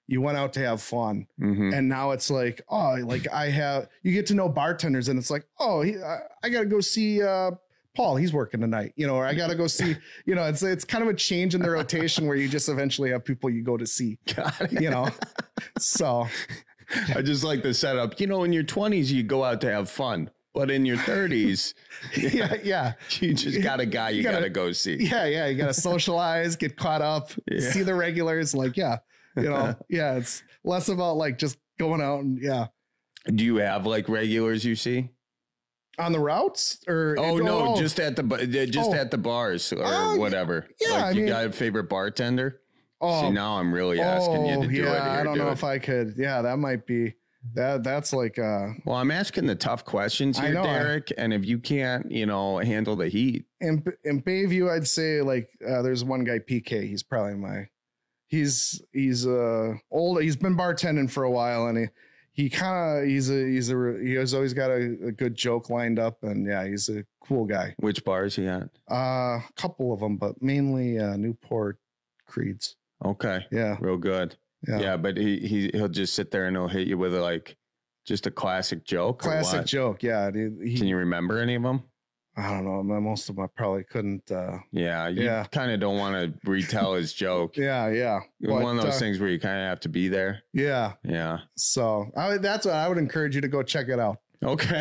you went out to have fun. Mm-hmm. And now it's like, oh, like I have, you get to know bartenders and it's like, oh, he, I, I got to go see uh, Paul. He's working tonight, you know, or I got to go see, you know, it's, it's kind of a change in the rotation where you just eventually have people you go to see, you know, so. I just like the setup, you know, in your twenties, you go out to have fun. But in your thirties, yeah, yeah, you just got a guy you, you gotta, gotta go see. Yeah, yeah, you gotta socialize, get caught up, yeah. see the regulars. Like, yeah, you know, yeah, it's less about like just going out and yeah. Do you have like regulars you see on the routes or? Oh no, oh. just at the just oh. at the bars or uh, whatever. Yeah, like I you mean, got a favorite bartender? Oh, see, now I'm really asking oh, you to do yeah, it. Here, I don't do know it. if I could. Yeah, that might be. That that's like uh well, I'm asking the tough questions here, Derek, and if you can't, you know, handle the heat. In in Bayview, I'd say like uh, there's one guy, P K. He's probably my he's he's uh old. He's been bartending for a while, and he he kind of he's a he's a he's always got a, a good joke lined up, and yeah, he's a cool guy. Which bar is he at? Uh, a couple of them, but mainly uh, Newport Creeds. Okay, yeah, real good. Yeah. yeah, but he, he, he'll just sit there and he'll hit you with a, like just a classic joke. Classic joke. Yeah. He, Can you remember any of them? I don't know. Most of them I probably couldn't. Uh, yeah. You yeah. kind of don't want to retell his joke. yeah. Yeah. One but, of those uh, things where you kind of have to be there. Yeah. Yeah. So I, that's what I would encourage you to go check it out. Okay.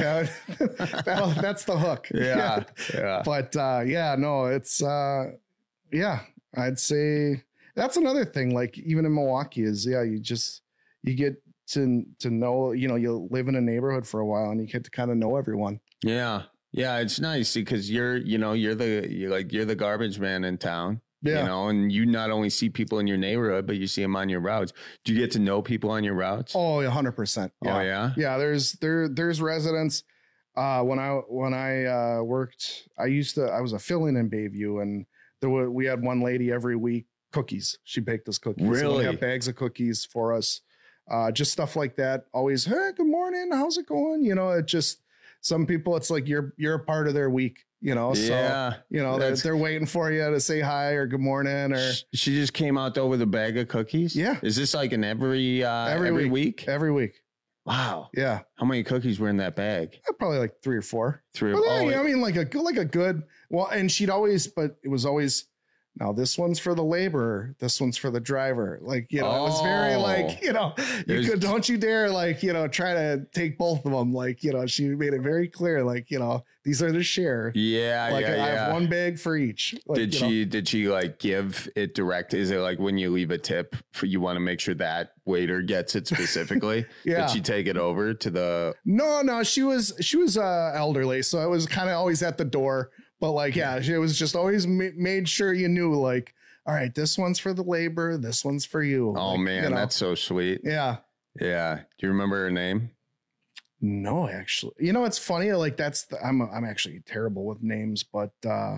that, that's the hook. Yeah. Yeah. But uh, yeah, no, it's uh, yeah, I'd say. That's another thing, like even in Milwaukee is, yeah, you just, you get to, to know, you know, you live in a neighborhood for a while and you get to kind of know everyone. Yeah. Yeah. It's nice because you're, you know, you're the, you're like, you're the garbage man in town, yeah. you know, and you not only see people in your neighborhood, but you see them on your routes. Do you get to know people on your routes? Oh, a hundred percent. Oh yeah. Yeah. There's, there, there's residents. Uh, when I, when I uh, worked, I used to, I was a fill-in in Bayview, and there were, we had one lady every week. Cookies. She baked us cookies. Really? We have bags of cookies for us. Uh, just stuff like that. Always, hey, good morning. How's it going? You know, it just, some people, it's like you're, you're a part of their week, you know? Yeah. So, you know, they're, they're waiting for you to say hi or good morning or. She just came out though with a bag of cookies. Yeah. Is this like an every, uh, every, every week? week? Every week. Wow. Yeah. How many cookies were in that bag? Probably like three or four. Three or four. oh, I mean, like a good, like a good, well, and she'd always, but it was always, now this one's for the laborer. This one's for the driver. Like, you know, oh, it was very like, you know, you could, don't you dare like, you know, try to take both of them. Like, you know, she made it very clear, like, you know, these are the share. Yeah. Like yeah, I yeah. have one bag for each. Like, did she, know. did she like give it direct? Is it like when you leave a tip for, you want to make sure that waiter gets it specifically? Yeah. Did she take it over to the? No, no, she was, she was uh, elderly. So it was kind of always at the door, but like, yeah, it was just always ma- made sure you knew like, all right, this one's for the labor. This one's for you. Oh, like, man, you know. That's so sweet. Yeah. Yeah. Do you remember her name? No, actually. You know, it's funny. Like that's the, I'm I'm actually terrible with names, but uh,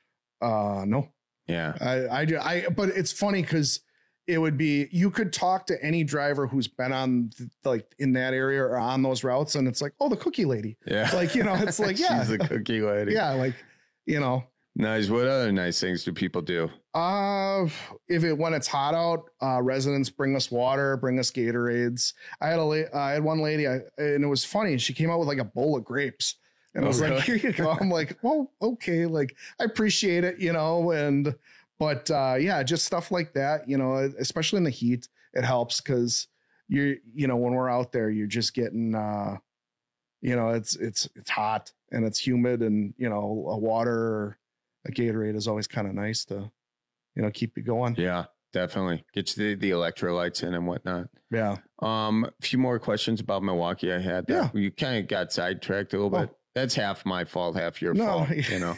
uh, no. Yeah. I I do. I but it's funny because it would be you could talk to any driver who's been on th- like in that area or on those routes, and it's like, oh, the cookie lady. Yeah. Like you know, it's like yeah, she's the cookie lady. Yeah, like you know. Nice. What other nice things do people do? Uh, if it when it's hot out, uh, residents bring us water, bring us Gatorades. I had a la- I had one lady, I, and it was funny. She came out with like a bowl of grapes, and oh, I was really? like, "Here you go." I'm like, "Well, okay, like I appreciate it, you know." And but uh, yeah, just stuff like that, you know, especially in the heat, it helps because you're, you know, when we're out there, you're just getting, uh, you know, it's it's it's hot and it's humid, and you know, a water. A Gatorade is always kind of nice to, you know, keep you going. Yeah, definitely. Get you the, the electrolytes in and whatnot. Yeah. Um, a few more questions about Milwaukee I had. That. Yeah. You kind of got sidetracked a little oh. bit. That's half my fault, half your no. fault, you know.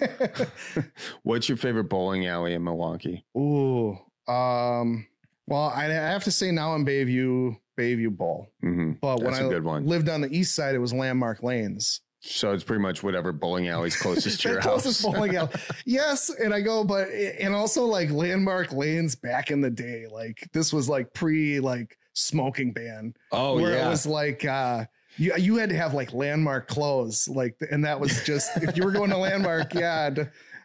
What's your favorite bowling alley in Milwaukee? Ooh. Um, well, I have to say now in Bayview, Bayview Bowl. Mm-hmm. But That's when a I good one. lived on the east side, it was Landmark Lanes. So it's pretty much whatever bowling alley's closest to your closest house. Bowling alley. Yes. And I go, but, and also like Landmark Lanes back in the day, like this was like pre like smoking ban. Oh, where yeah. It was like, uh, you, you had to have like Landmark clothes. Like, and that was just, if you were going to Landmark, yeah.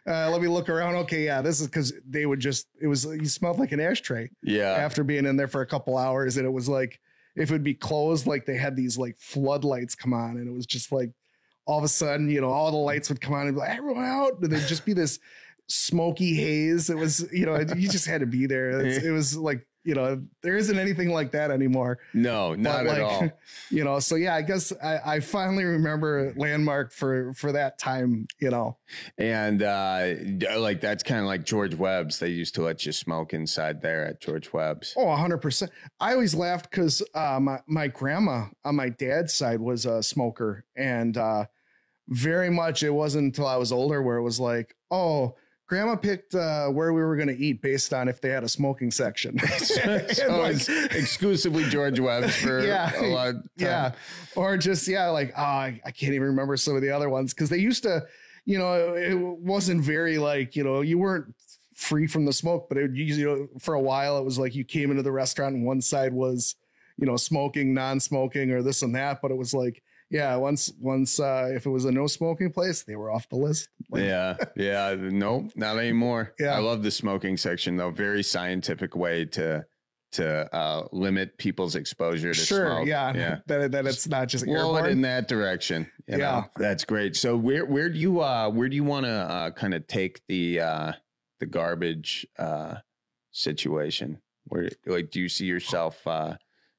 Uh, let me look around. Okay, yeah, this is because they would just, it was, you smelled like an ashtray. Yeah. After being in there for a couple hours. And it was like, if it would be closed, like they had these like floodlights come on. And it was just like, all of a sudden, you know, all the lights would come on and be like, everyone out. And there'd just be this smoky haze. It was, you know, you just had to be there. It's, it was like, you know, there isn't anything like that anymore. No, not But, at like, all. You know, so yeah, I guess I, I finally remember Landmark for for that time, you know. And uh, like that's kind of like George Webb's. They used to let you smoke inside there at George Webb's. Oh, one hundred percent. I always laughed because uh, my, my grandma on my dad's side was a smoker. And uh, very much it wasn't until I was older where it was like, oh, Grandma picked uh, where we were going to eat based on if they had a smoking section. so so like, it's exclusively George Webb's for yeah, a lot of time. Yeah. Or just, yeah, like, oh, I, I can't even remember some of the other ones because they used to, you know, it wasn't very like, you know, you weren't free from the smoke, but it, you know, for a while it was like you came into the restaurant and one side was, you know, smoking, non-smoking or this and that. But it was like, yeah, once, once, uh, if it was a no smoking place, they were off the list. Like, yeah. Yeah. Nope. Not anymore. Yeah. I love the smoking section though. Very scientific way to, to uh, limit people's exposure to sure, smoke. yeah. Yeah. That, that it's not just Blow it airborne. in that direction. You know? Yeah. That's great. So where, where do you, uh, where do you want to uh, kind of take the, uh, the garbage uh, situation? Where, like, do you see yourself, uh,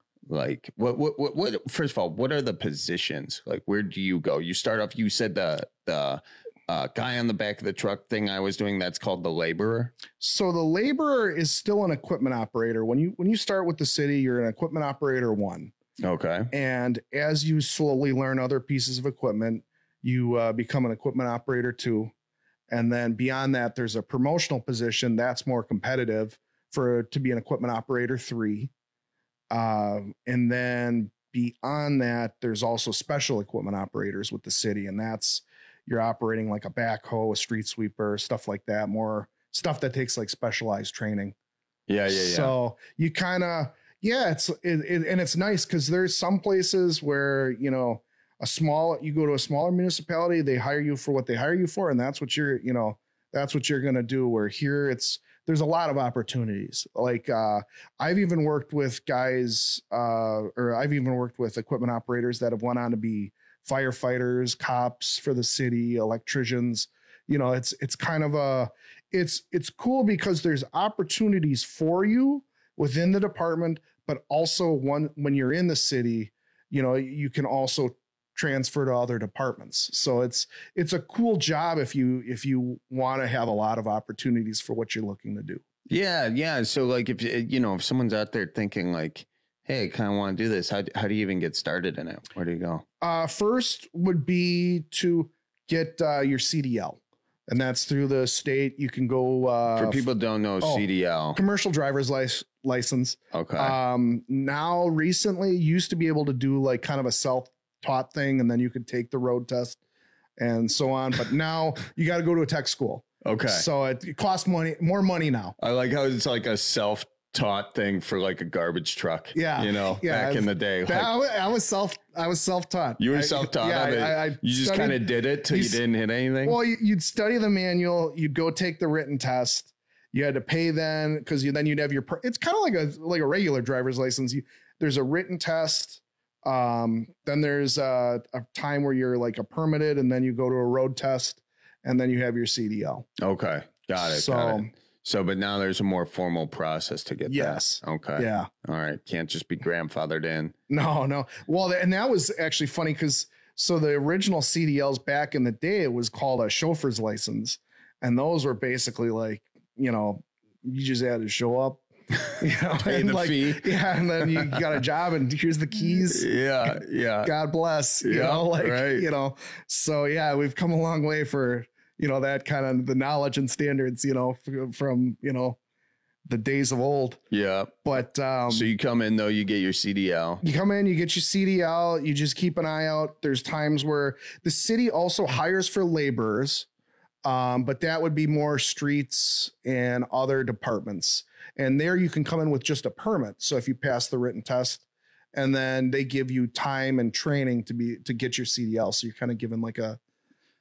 like what, what, what, what, first of all, what are the positions? Like, where do you go? You start off, you said the, the, uh, guy on the back of the truck thing I was doing, that's called the laborer. So the laborer is still an equipment operator. When you, when you start with the city, you're an equipment operator one. Okay. And as you slowly learn other pieces of equipment, you uh, become an equipment operator two. And then beyond that, there's a promotional position that's more competitive for to be an equipment operator three. Um, and then beyond that, there's also special equipment operators with the city. And that's, you're operating like a backhoe, a street sweeper, stuff like that, more stuff that takes like specialized training. Yeah. Yeah. Yeah. So you kind of, yeah, it's, it, it, and it's nice because there's some places where, you know, a small, you go to a smaller municipality, they hire you for what they hire you for. And that's what you're, you know, that's what you're going to do. Where here it's, there's a lot of opportunities. Like uh, I've even worked with guys uh, or I've even worked with equipment operators that have went on to be firefighters, cops for the city, electricians. You know, it's, it's kind of a, it's, it's cool because there's opportunities for you within the department, but also one, when you're in the city, you know, you can also transfer to other departments. So it's, it's a cool job if you, if you want to have a lot of opportunities for what you're looking to do. Yeah. Yeah. So like, if you know, if someone's out there thinking like, hey, I kind of want to do this, how, how do you even get started in it? Where do you go? Uh, first would be to get uh, your C D L. And that's through the state. You can go uh, for people who don't know, oh, C D L, commercial driver's lic- license. Okay. Um, now recently used to be able to do like kind of a self-taught thing, and then you could take the road test and so on. But now you got to go to a tech school. Okay. So it, it costs money, more money now. I like how it's like a self taught thing for like a garbage truck. Yeah. You know, yeah, back I've, in the day. Like, I, I was self, I was self-taught. You were self-taught. I, yeah, of it. I, I you just kind of did it till you, you didn't hit anything. Well, you'd study the manual, you'd go take the written test. You had to pay then because you then you'd have your. Per- it's kind of like a like a regular driver's license. You, there's a written test. Um, then there's a, a time where you're like a permitted, and then you go to a road test, and then you have your C D L. Okay, got it. So. Got it. So, but now there's a more formal process to get yes. that. Okay. Yeah. All right. Can't just be grandfathered in. No, no. Well, and that was actually funny because so the original C D Ls back in the day, it was called a chauffeur's license. And those were basically like, you know, you just had to show up, you know, pay and the like, fee. Yeah. And then you got a job and here's the keys. Yeah. Yeah. God bless, you yeah, know, like, right. you know, so yeah, we've come a long way for, you know, that kind of the knowledge and standards, you know, from, you know, the days of old. Yeah. But um, so you come in though, you get your C D L. You come in, you get your C D L, you just keep an eye out. There's times where the city also hires for laborers, um, but that would be more streets and other departments. And there you can come in with just a permit. So if you pass the written test, and then they give you time and training to be to get your C D L. So you're kind of given like a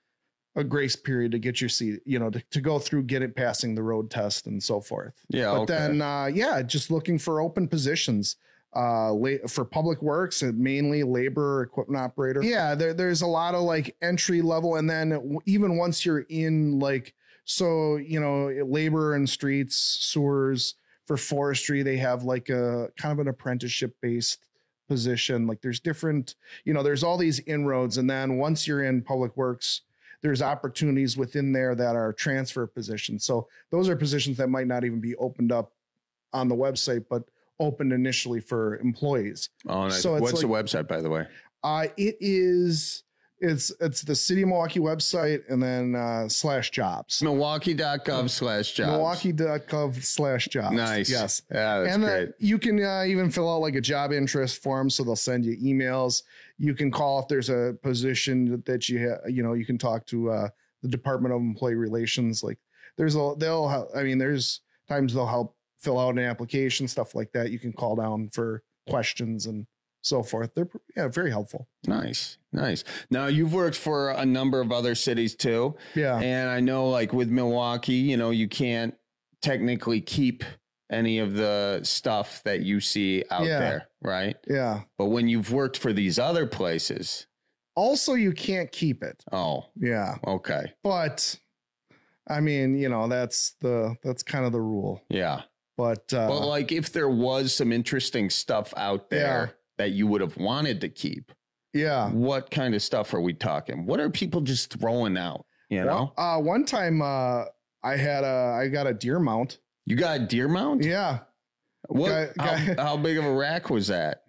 a grace period to get your seat, you know, to, to go through, get it passing the road test and so forth. Yeah. But okay. then, uh, yeah, just looking for open positions, uh, la- for public works and mainly labor, equipment operator. Yeah. There, there's a lot of like entry level. And then w- even once you're in like, so, you know, labor and streets, sewers, for forestry, they have like a kind of an apprenticeship based position. Like there's different, you know, there's all these inroads. And then once you're in public works, there's opportunities within there that are transfer positions. So those are positions that might not even be opened up on the website, but opened initially for employees. Oh, nice. So it's What's like, the website, by the way? Uh, it is, it's, it's the City of Milwaukee website and then uh, slash jobs. Milwaukee.gov slash jobs. Milwaukee.gov slash jobs. Nice. Yes. Yeah, that's and great. Uh, you can uh, even fill out like a job interest form. So they'll send you emails. You can call if there's a position that, that you have, you know, you can talk to uh, the Department of Employee Relations. Like there's a, they'll, help, I mean, there's times they'll help fill out an application, stuff like that. You can call down for questions and so forth. They're yeah, very helpful. Nice. Nice. Now you've worked for a number of other cities too. Yeah. And I know like with Milwaukee, you know, you can't technically keep any of the stuff that you see out Yeah. there. Right. Yeah. But when you've worked for these other places. Also, you can't keep it. Oh, yeah. Okay. But I mean, you know, that's the, that's kind of the rule. Yeah. But, uh, but like if there was some interesting stuff out there Yeah. that you would have wanted to keep. Yeah. What kind of stuff are we talking? What are people just throwing out? You know, well, uh, one time, uh, I had a, I got a deer mount. You got a deer mount? Yeah. What? Guy, how, guy, how big of a rack was that?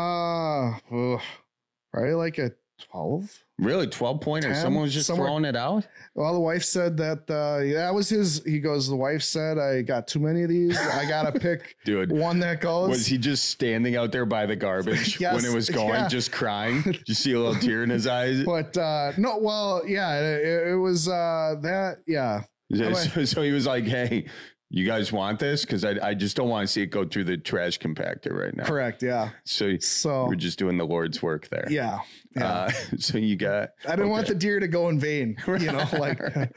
Ah, uh, probably like a twelve. Really, twelve pointer? Someone was just somewhere. throwing it out? Well, the wife said that, uh, yeah, that was his, he goes, the wife said, I got too many of these. I got to pick Dude, one that goes. Was he just standing out there by the garbage Yes, when it was going, yeah. just crying? Did you see a little tear in his eyes? But, uh, no, well, yeah, it, it was, uh, that, yeah. So, so, so he was like, hey, you guys want this? Because I, I just don't want to see it go through the trash compactor right now. Correct. Yeah. So, so we're just doing the Lord's work there. Yeah. yeah. Uh, so you got. I didn't okay. want the deer to go in vain, you know, like,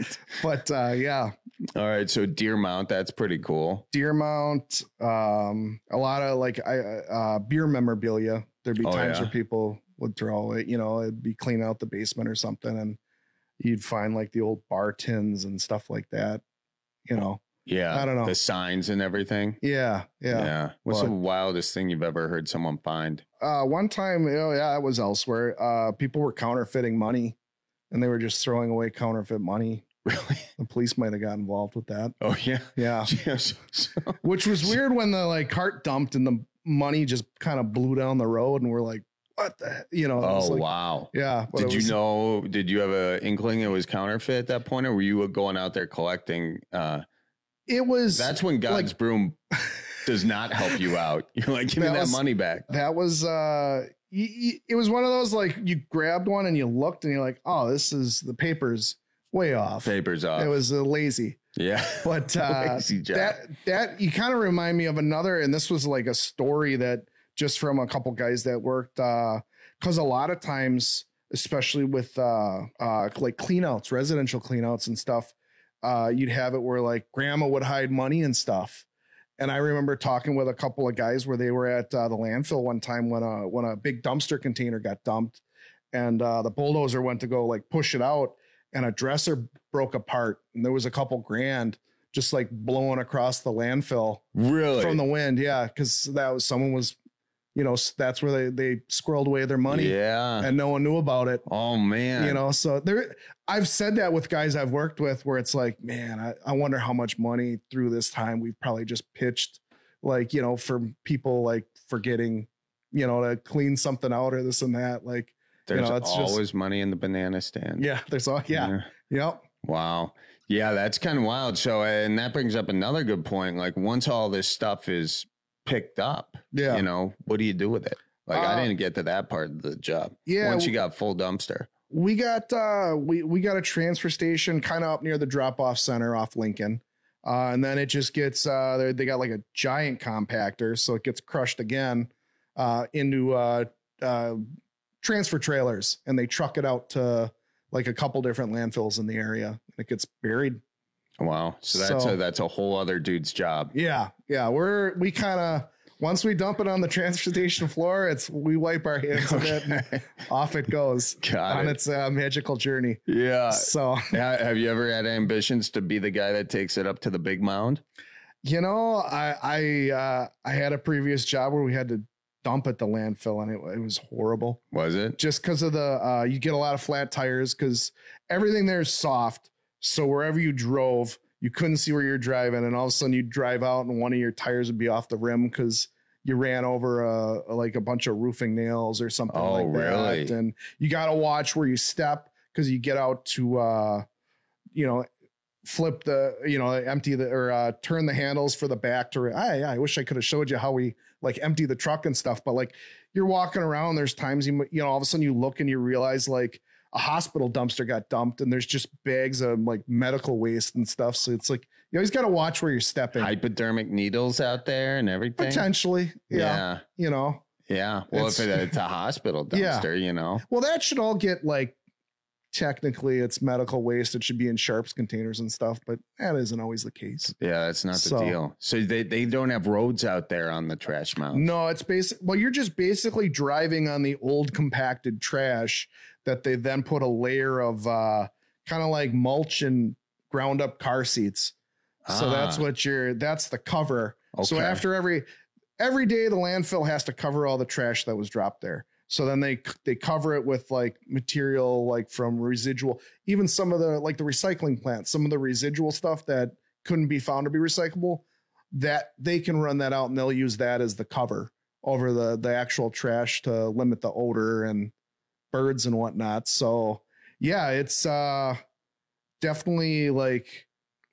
but uh, yeah. All right. So deer mount, that's pretty cool. Deer mount, um, a lot of like I uh, beer memorabilia. There'd be Oh, times yeah. where people would throw it, you know, it'd be clean out the basement or something, and you'd find like the old bar tins and stuff like that, you know. Yeah. I don't know. The signs and everything. Yeah. Yeah. Yeah. What's But- the wildest thing you've ever heard someone find? Uh, one time, oh yeah, it was elsewhere. Uh, people were counterfeiting money, and they were just throwing away counterfeit money. Really? The police might have got involved with that. Oh yeah. Yeah. Yes. Which was weird when the like cart dumped and the money just kind of blew down the road, and we're like, what the, he-" you know? it was Oh like- wow. Yeah. but Did it you was- know? Did you have an inkling it was counterfeit at that point, or were you going out there collecting? Uh, It was. that's when God's like- broom does not help you out. You're like, give me That that was- money back. That was. uh y- y- It was one of those like you grabbed one and you looked and you're like, oh, this is the paper's way off. Papers off. It was uh, lazy. Yeah. But uh, Lazy job. that that you kind of remind me of another, and this was like a story that just from a couple guys that worked, because a lot of times, especially with uh, uh, like cleanouts, residential cleanouts and stuff, uh, you'd have it where like grandma would hide money and stuff. And I remember talking with a couple of guys where they were at uh, the landfill one time when a when a big dumpster container got dumped, and uh, the bulldozer went to go like push it out, and a dresser broke apart, and there was a couple grand just like blowing across the landfill. Really? From the wind. Yeah. Cause that was, someone was, you know, that's where they, they squirreled away their money. Yeah. And no one knew about it. Oh man. You know, so there, I've said that with guys I've worked with where it's like, man, I, I wonder how much money through this time we've probably just pitched, like, you know, for people like forgetting, you know, to clean something out or this and that. Like, There's you know, it's always just, money in the banana stand. yeah, there's all, yeah. Yeah. Yep. Wow. Yeah, that's kind of wild. So, and that brings up another good point. Like, once all this stuff is picked up, Yeah. you know, what do you do with it? Like, Uh, I didn't get to that part of the job. Yeah, Once you w- got full dumpster. We got uh we we got a transfer station kind of up near the drop off center off Lincoln. Uh and then it just gets uh they they got like a giant compactor, so it gets crushed again uh into uh uh transfer trailers, and they truck it out to like a couple different landfills in the area, and it gets buried. Wow. So that's So- a that's a whole other dude's job. Yeah, yeah. We're we kind of once we dump it on the transportation floor, it's we wipe our hands of it, and off it goes Got on it. its uh, magical journey. Yeah. So Ha- have you ever had ambitions to be the guy that takes it up to the big mound? You know, I I uh, I had a previous job where we had to dump at the landfill, and it, it was horrible. Was it? Just because of the uh, you get a lot of flat tires because everything there is soft. So wherever you drove, you couldn't see where you're driving, and all of a sudden you drive out, and one of your tires would be off the rim because you ran over a, like a bunch of roofing nails or something Oh, like that. really? And you got to watch where you step because you get out to, uh, you know, flip the, you know, empty the, or uh, turn the handles for the back to, I, I wish I could have showed you how we like empty the truck and stuff. But like you're walking around, there's times, you, you know, all of a sudden you look and you realize like a hospital dumpster got dumped and there's just bags of like medical waste and stuff. So it's like, you always got to watch where you're stepping. Hypodermic needles out there and everything. Potentially. Yeah. Yeah. You know, Yeah. Well, It's- if it, it's a hospital Yeah. dumpster, you know. well, that should all get like, technically it's medical waste. It should be in sharps containers and stuff, but that isn't always the case. Yeah, that's not the So- deal. So they, they don't have roads out there on the trash mound. No, it's basic. Well, you're just basically driving on the old compacted trash that they then put a layer of uh, kind of like mulch and ground up car seats. So Ah. that's what you're, that's the cover. So Okay. after every, every day the landfill has to cover all the trash that was dropped there. So then they, they cover it with like material, like from residual, even some of the, like the recycling plants, some of the residual stuff that couldn't be found to be recyclable, that they can run that out and they'll use that as the cover over the, the actual trash to limit the odor and birds and whatnot. So yeah, it's uh, definitely like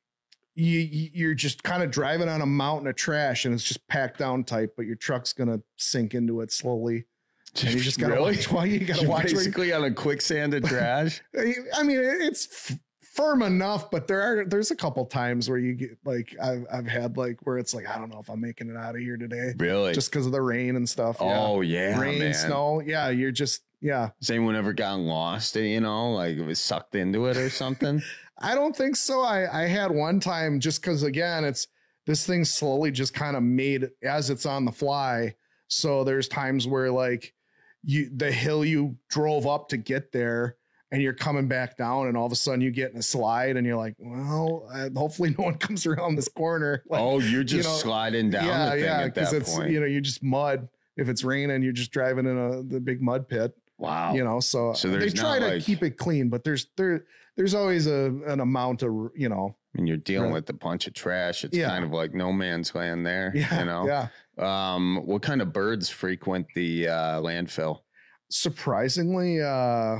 you, you- you're just kind of driving on a mountain of trash and it's just packed down tight, but your truck's going to sink into it slowly. And you just gotta Really? watch. Well, you gotta You're watch. where you- basically on a quicksand of trash. I mean, it's f- firm enough, but there are there's a couple times where you get like I've I've had like where it's like I don't know if I'm making it out of here today, Really? just because of the rain and stuff. Oh, yeah, rain, man. snow. Yeah, you're just yeah. Has anyone ever gotten lost? You know, like it was sucked into it or something? I don't think so. I I had one time just because again, it's this thing slowly just kind of made as it's on the fly. So there's times where like you the hill you drove up to get there and you're coming back down and all of a sudden you get in a slide and you're like, well, uh, hopefully no one comes around this corner. Like, Oh, you're you just know, sliding down yeah, the thing yeah, at that it's, point. you know, you're just mud. If it's raining, you're just driving in a the big mud pit. Wow. You know, so, So they there's try not to like- keep it clean, but there's there there's always a an amount of, you know, When you're dealing Right. with a bunch of trash, it's Yeah. kind of like no man's land there. Yeah, You know? yeah. Um, what kind of birds frequent the uh, landfill? surprisingly uh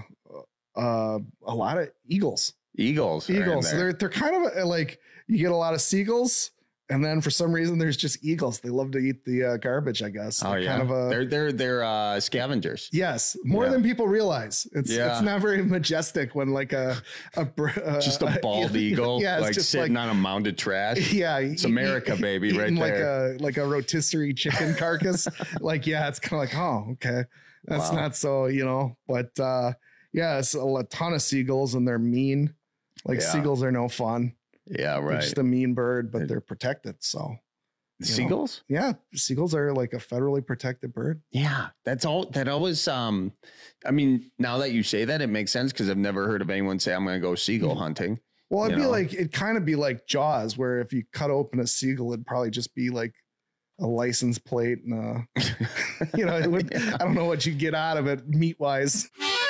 uh a lot of eagles. Eagles. are in Eagles. there. They're they're kind of uh, like you get a lot of seagulls, and then for some reason there's just eagles. They love to eat the uh, garbage, I guess. Oh They're yeah. kind of a they're they're they're uh, scavengers. yes, more Yeah. than people realize. It's Yeah. it's not very majestic when like a a br- uh, Just a bald eagle, yeah, it's like just sitting like, on a mound of trash. yeah, It's eat- America, eat- baby, right eating like there. a like a rotisserie chicken carcass. Like yeah, it's kind of like oh okay, that's Wow. not so you know, but uh yeah, it's a, a ton of seagulls and they're mean. Like Yeah. seagulls are no fun. Yeah, They're right. just a mean bird, but they're protected. So you know. Seagulls? Yeah, seagulls are like a federally protected bird. Yeah, that's all. That always. Um, I mean, now that you say that, it makes sense because I've never heard of anyone say I'm going to go seagull hunting. Well, it'd You be know? like it'd kind of be like Jaws, where if you cut open a seagull, it'd probably just be like a license plate and uh you know, it would, I don't know what you get out of it meat wise.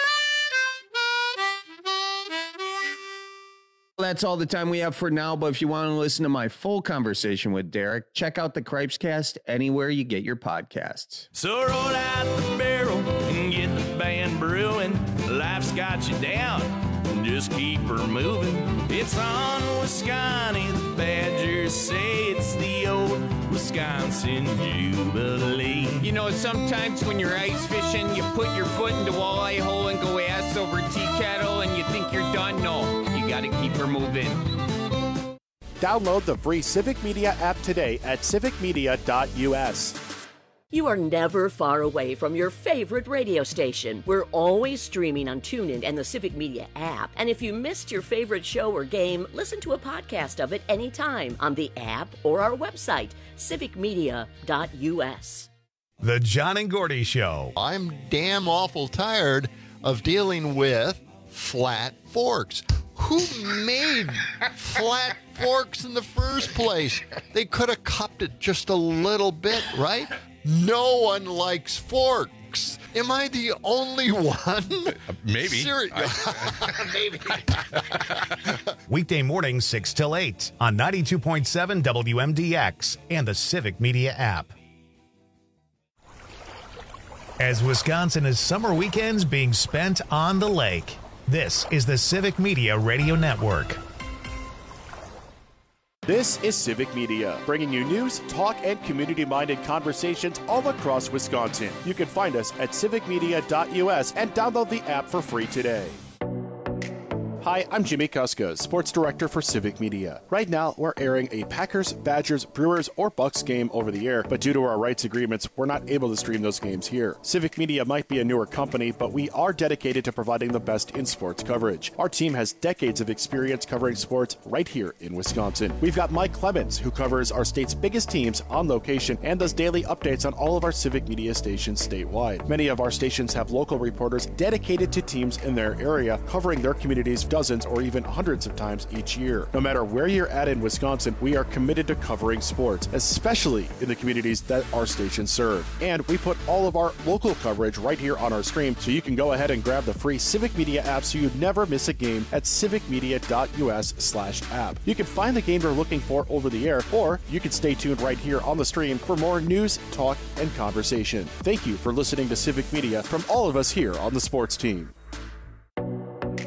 That's all the time we have for now. But if you want to listen to my full conversation with Derek, check out the Cripescast anywhere you get your podcasts. So roll out the barrel and get the band brewing. Life's got you down, just keep her moving. It's on Wisconsin, the Badgers say it's the old Wisconsin Jubilee. You know, sometimes when you're ice fishing, you put your foot in the walleye hole and go ass over tea kettle and you think you're done. No, you gotta keep her moving. Download the free Civic Media app today at civic media dot u s. You are never far away from your favorite radio station. We're always streaming on TuneIn and the Civic Media app. And if you missed your favorite show or game, listen to a podcast of it anytime on the app or our website, civic media dot u s. The John and Gordy Show. I'm damn awful tired of dealing with flat forks. Who made flat forks in the first place? They could have cupped it just a little bit, right? No one likes forks. Am I the only one? Maybe. Seri- Maybe. Weekday mornings, six till eight on ninety-two point seven W M D X and the Civic Media app. As Wisconsin is summer weekends being spent on the lake, this is the Civic Media Radio Network. This is Civic Media, bringing you news, talk, and community-minded conversations all across Wisconsin. You can find us at civic media dot u s and download the app for free today. Hi, I'm Jimmy Kuska, Sports Director for Civic Media. Right now, we're airing a Packers, Badgers, Brewers, or Bucks game over the air, but due to our rights agreements, we're not able to stream those games here. Civic Media might be a newer company, but we are dedicated to providing the best in sports coverage. Our team has decades of experience covering sports right here in Wisconsin. We've got Mike Clemens, who covers our state's biggest teams on location and does daily updates on all of our Civic Media stations statewide. Many of our stations have local reporters dedicated to teams in their area, covering their communities dozens or even hundreds of times each year. No matter where you're at in Wisconsin, we are committed to covering sports, especially in the communities that our stations serve. And we put all of our local coverage right here on our stream, so you can go ahead and grab the free Civic Media app so you never miss a game at civic media dot u s slash app. You can find the game you're looking for over the air, or you can stay tuned right here on the stream for more news, talk, and conversation. Thank you for listening to Civic Media from all of us here on the sports team.